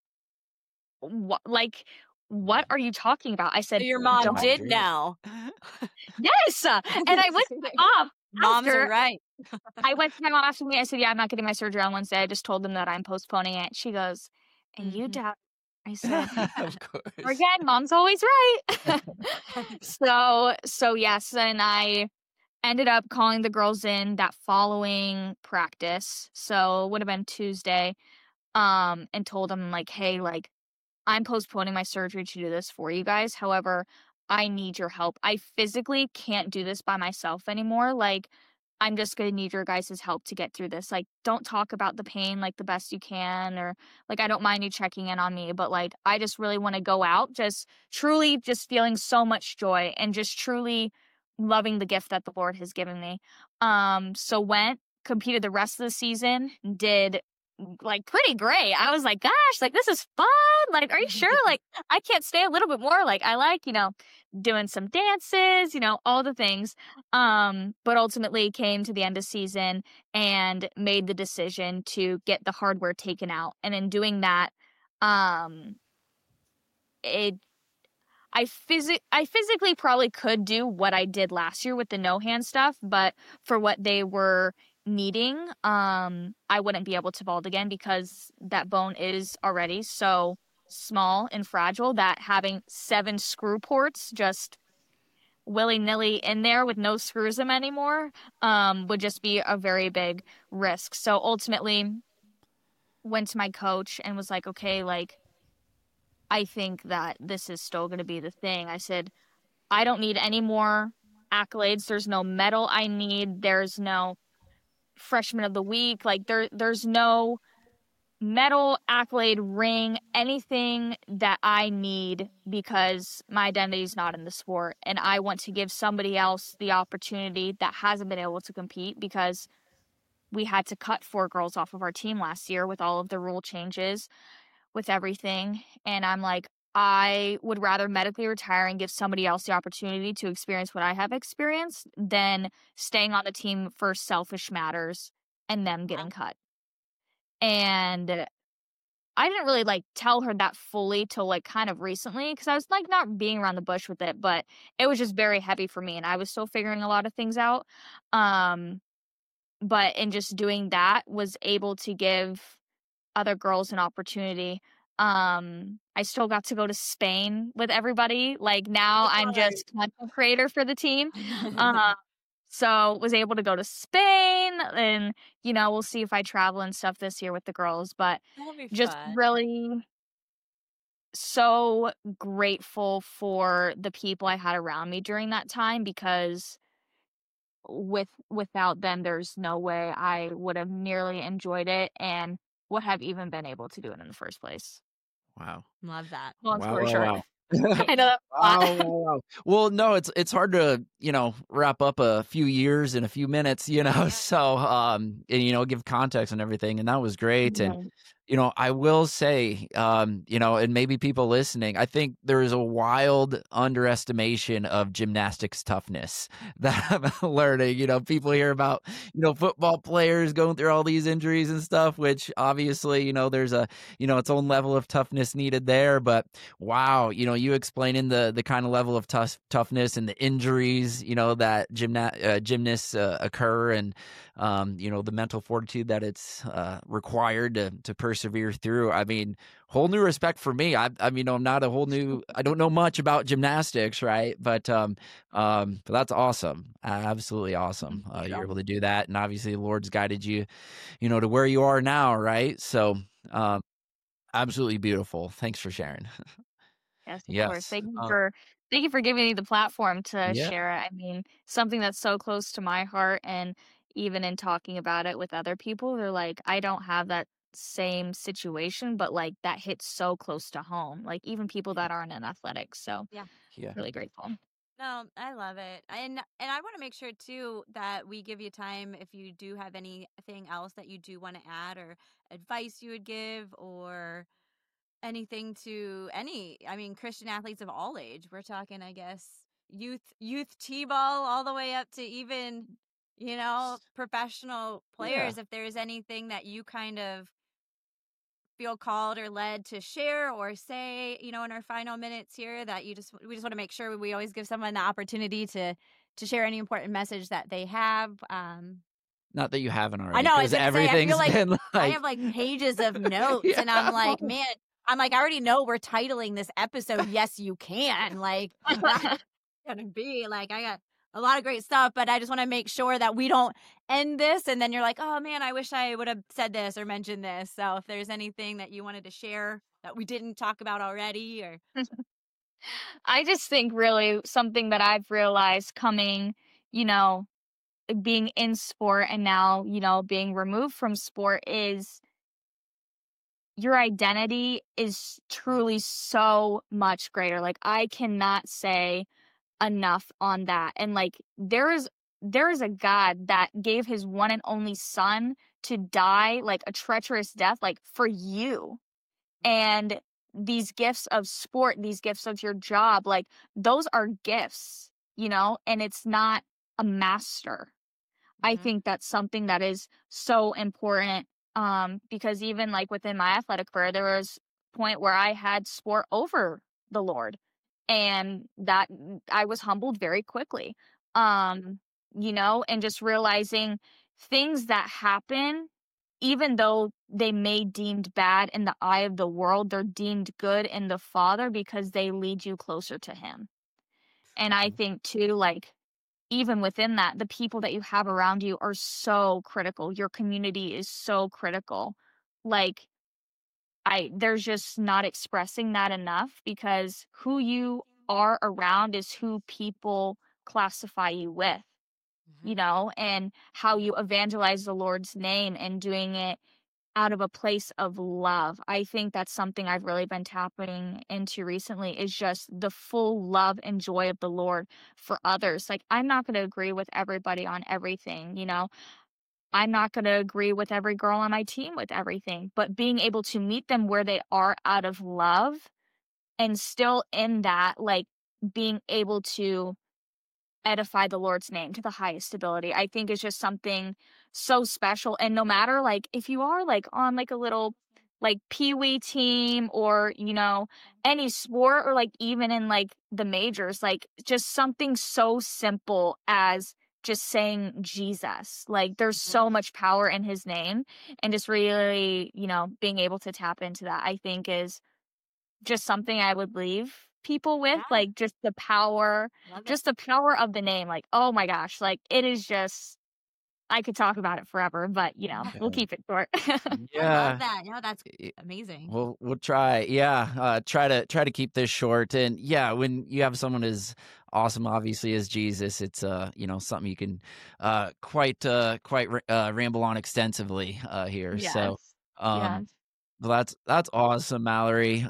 [SPEAKER 2] what are you talking about?" I said,
[SPEAKER 1] So your mom
[SPEAKER 2] "Don't."
[SPEAKER 1] did know.
[SPEAKER 2] Yes. And I went to my mom
[SPEAKER 1] Moms
[SPEAKER 2] after.
[SPEAKER 1] are right.
[SPEAKER 2] I went to my mom after me. I said, "Yeah, I'm not getting my surgery on Wednesday. I just told them that I'm postponing it." She goes, "And you doubt?" I said,
[SPEAKER 3] Of course.
[SPEAKER 2] "Again, Mom's always right." So yes. And I ended up calling the girls in that following practice. So it would have been Tuesday. And told them like, "Hey, like, I'm postponing my surgery to do this for you guys. However, I need your help. I physically can't do this by myself anymore. Like, I'm just going to need your guys' help to get through this. Like, don't talk about the pain like the best you can, or like, I don't mind you checking in on me, but like, I just really want to go out, just truly just feeling so much joy and just truly loving the gift that the Lord has given me." So went, competed the rest of the season, did like pretty great. I was like, "Gosh, like this is fun. Like, are you sure? Like, I can't stay a little bit more. Like, I like, doing some dances, all the things." But ultimately came to the end of season and made the decision to get the hardware taken out. And in doing that, it I physically probably could do what I did last year with the no hand stuff, but for what they were needing, I wouldn't be able to vault again because that bone is already so small and fragile that having 7 screw ports just willy-nilly in there with no screws in them anymore would just be a very big risk. So ultimately went to my coach and was like, "Okay, like, I think that this is still going to be the thing." I said, "I don't need any more accolades. There's no medal I need. There's no freshman of the week. Like, there's no medal, accolade, ring, anything that I need, because my identity is not in the sport. And I want to give somebody else the opportunity that hasn't been able to compete, because we had to cut 4 girls off of our team last year with all of the rule changes, with everything. And I'm like, I would rather medically retire and give somebody else the opportunity to experience what I have experienced than staying on the team for selfish matters and them getting cut. And I didn't really like tell her that fully till like kind of recently, because I was like not being around the bush with it, but it was just very heavy for me and I was still figuring a lot of things out. But in just doing that, was able to give other girls an opportunity. I still got to go to Spain with everybody. Like now I'm just content creator for the team. So was able to go to Spain, and we'll see if I travel and stuff this year with the girls, but
[SPEAKER 1] That'll be
[SPEAKER 2] just
[SPEAKER 1] fun.
[SPEAKER 2] really so grateful for the people I had around me during that time, because without them, there's no way I would have nearly enjoyed it and would have even been able to do it in the first place.
[SPEAKER 3] Wow.
[SPEAKER 1] Love that.
[SPEAKER 2] Long
[SPEAKER 3] Wow,
[SPEAKER 2] story
[SPEAKER 3] wow,
[SPEAKER 2] short.
[SPEAKER 3] wow.
[SPEAKER 2] I know that's a lot.
[SPEAKER 3] Wow, wow, wow. Well, no, it's hard to, wrap up a few years in a few minutes, so, and, give context and everything. And that was great. And, I will say, and maybe people listening, I think there is a wild underestimation of gymnastics toughness that I'm learning. People hear about, football players going through all these injuries and stuff, which obviously, there's a, its own level of toughness needed there. But wow, you explaining the kind of level of toughness and the injuries, that gymnasts occur, and the mental fortitude that it's required to persevere through. I mean, whole new respect for me. I'm not a whole new. I don't know much about gymnastics, right? But that's awesome. Absolutely awesome. You're able to do that, and obviously, the Lord's guided you, to where you are now, right? So, absolutely beautiful. Thanks for sharing.
[SPEAKER 2] Yes, of course.
[SPEAKER 3] Yes.
[SPEAKER 2] Thank you for giving me the platform to
[SPEAKER 3] Yeah.
[SPEAKER 2] share it. I mean, something that's so close to my heart, and even in talking about it with other people, they're like, I don't have that same situation, but like that hits so close to home. Like even people that aren't in athletics. So
[SPEAKER 1] Yeah.
[SPEAKER 2] really grateful.
[SPEAKER 1] No, I love it. And I want to make sure too that we give you time if you do have anything else that you do want to add, or advice you would give, or anything to Christian athletes of all age. We're talking, I guess, youth T-ball all the way up to even, professional players.
[SPEAKER 3] Yeah.
[SPEAKER 1] If there's anything that you kind of feel called or led to share or say, in our final minutes here, that we just want to make sure we always give someone the opportunity to share any important message that they have.
[SPEAKER 3] Not that you haven't already.
[SPEAKER 1] I know, I was
[SPEAKER 3] because
[SPEAKER 1] gonna say, I
[SPEAKER 3] everything's
[SPEAKER 1] feel like
[SPEAKER 3] been
[SPEAKER 1] I have like pages of notes, and I'm like, man, I already know we're titling this episode "Yes, You Can." Like, that's gonna be like, I got a lot of great stuff, but I just want to make sure that we don't end this and then you're like, oh man, I wish I would have said this or mentioned this. So if there's anything that you wanted to share that we didn't talk about already, or
[SPEAKER 2] I just think really something that I've realized coming, being in sport and now, being removed from sport, is your identity is truly so much greater. Like I cannot say enough on that. And like there is a God that gave his one and only son to die like a treacherous death, like for you. And these gifts of sport, these gifts of your job, like those are gifts, and it's not a master. I think that's something that is so important, because even like within my athletic career, there was a point where I had sport over the Lord, and that I was humbled very quickly. And just realizing things that happen, even though they may deemed bad in the eye of the world, they're deemed good in the Father because they lead you closer to him. And I think too, like even within that, the people that you have around you are so critical. Your community is so critical. Like there's just not expressing that enough, because who you are around is who people classify you with, and how you evangelize the Lord's name and doing it out of a place of love. I think that's something I've really been tapping into recently, is just the full love and joy of the Lord for others. Like, I'm not going to agree with everybody on everything, you know. I'm not going to agree with every girl on my team with everything, but being able to meet them where they are out of love, and still in that, like, being able to edify the Lord's name to the highest ability, I think is just something so special. And no matter, like, if you are like on like a little like pee-wee team, or, you know, any sport, or like even in like the majors, like just something so simple as just saying Jesus. Like, there's so much power in his name, and just really, you know, being able to tap into that, I think is just something I would leave people with.
[SPEAKER 1] Yeah.
[SPEAKER 2] Like, just the power,
[SPEAKER 1] Love it.
[SPEAKER 2] just the power of the name. Like, oh my gosh, like, it is just, I could talk about it forever, but, you know, we'll keep it short.
[SPEAKER 1] I
[SPEAKER 3] Yeah.
[SPEAKER 1] love that. Yeah, that's
[SPEAKER 3] Y-
[SPEAKER 1] amazing.
[SPEAKER 3] We'll try. Yeah. Try to keep this short. And yeah, when you have someone as awesome, obviously, as Jesus, it's you know, something you can quite ramble on extensively here. So
[SPEAKER 2] Yes.
[SPEAKER 3] um
[SPEAKER 2] Yes.
[SPEAKER 3] well, that's awesome, Mallory.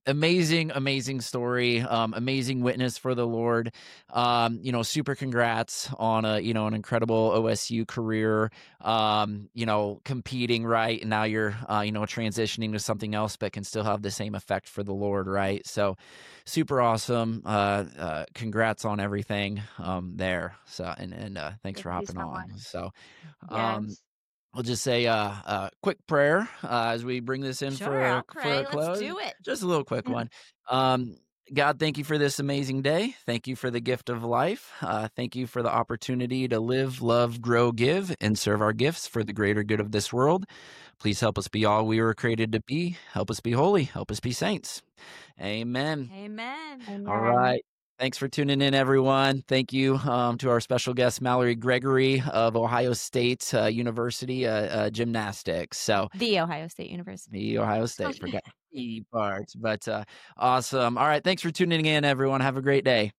[SPEAKER 3] Amazing story. Amazing witness for the Lord. You know, super congrats on you know, an incredible OSU career. You know, competing, right, and now you're you know, transitioning to something else, but can still have the same effect for the Lord, right? So, super awesome. Congrats on everything there. So, and thanks
[SPEAKER 2] Thank
[SPEAKER 3] for
[SPEAKER 2] you
[SPEAKER 3] hopping
[SPEAKER 2] so much.
[SPEAKER 3] on. So, um,
[SPEAKER 2] Yes.
[SPEAKER 3] I'll just say a quick prayer as we bring this in
[SPEAKER 1] Sure, I'll
[SPEAKER 3] for
[SPEAKER 1] pray.
[SPEAKER 3] a
[SPEAKER 1] Let's
[SPEAKER 3] close.
[SPEAKER 1] do it.
[SPEAKER 3] Just a little quick one. Um, God, thank you for this amazing day. Thank you for the gift of life. Thank you for the opportunity to live, love, grow, give, and serve our gifts for the greater good of this world. Please help us be all we were created to be. Help us be holy. Help us be saints. Amen.
[SPEAKER 1] Amen.
[SPEAKER 3] All
[SPEAKER 2] Amen.
[SPEAKER 3] right. Thanks for tuning in, everyone. Thank you to our special guest, Mallory Gregory of Ohio State University Gymnastics. So,
[SPEAKER 1] The Ohio State University.
[SPEAKER 3] the Ohio State, forgot the parts, but awesome. All right. Thanks for tuning in, everyone. Have a great day.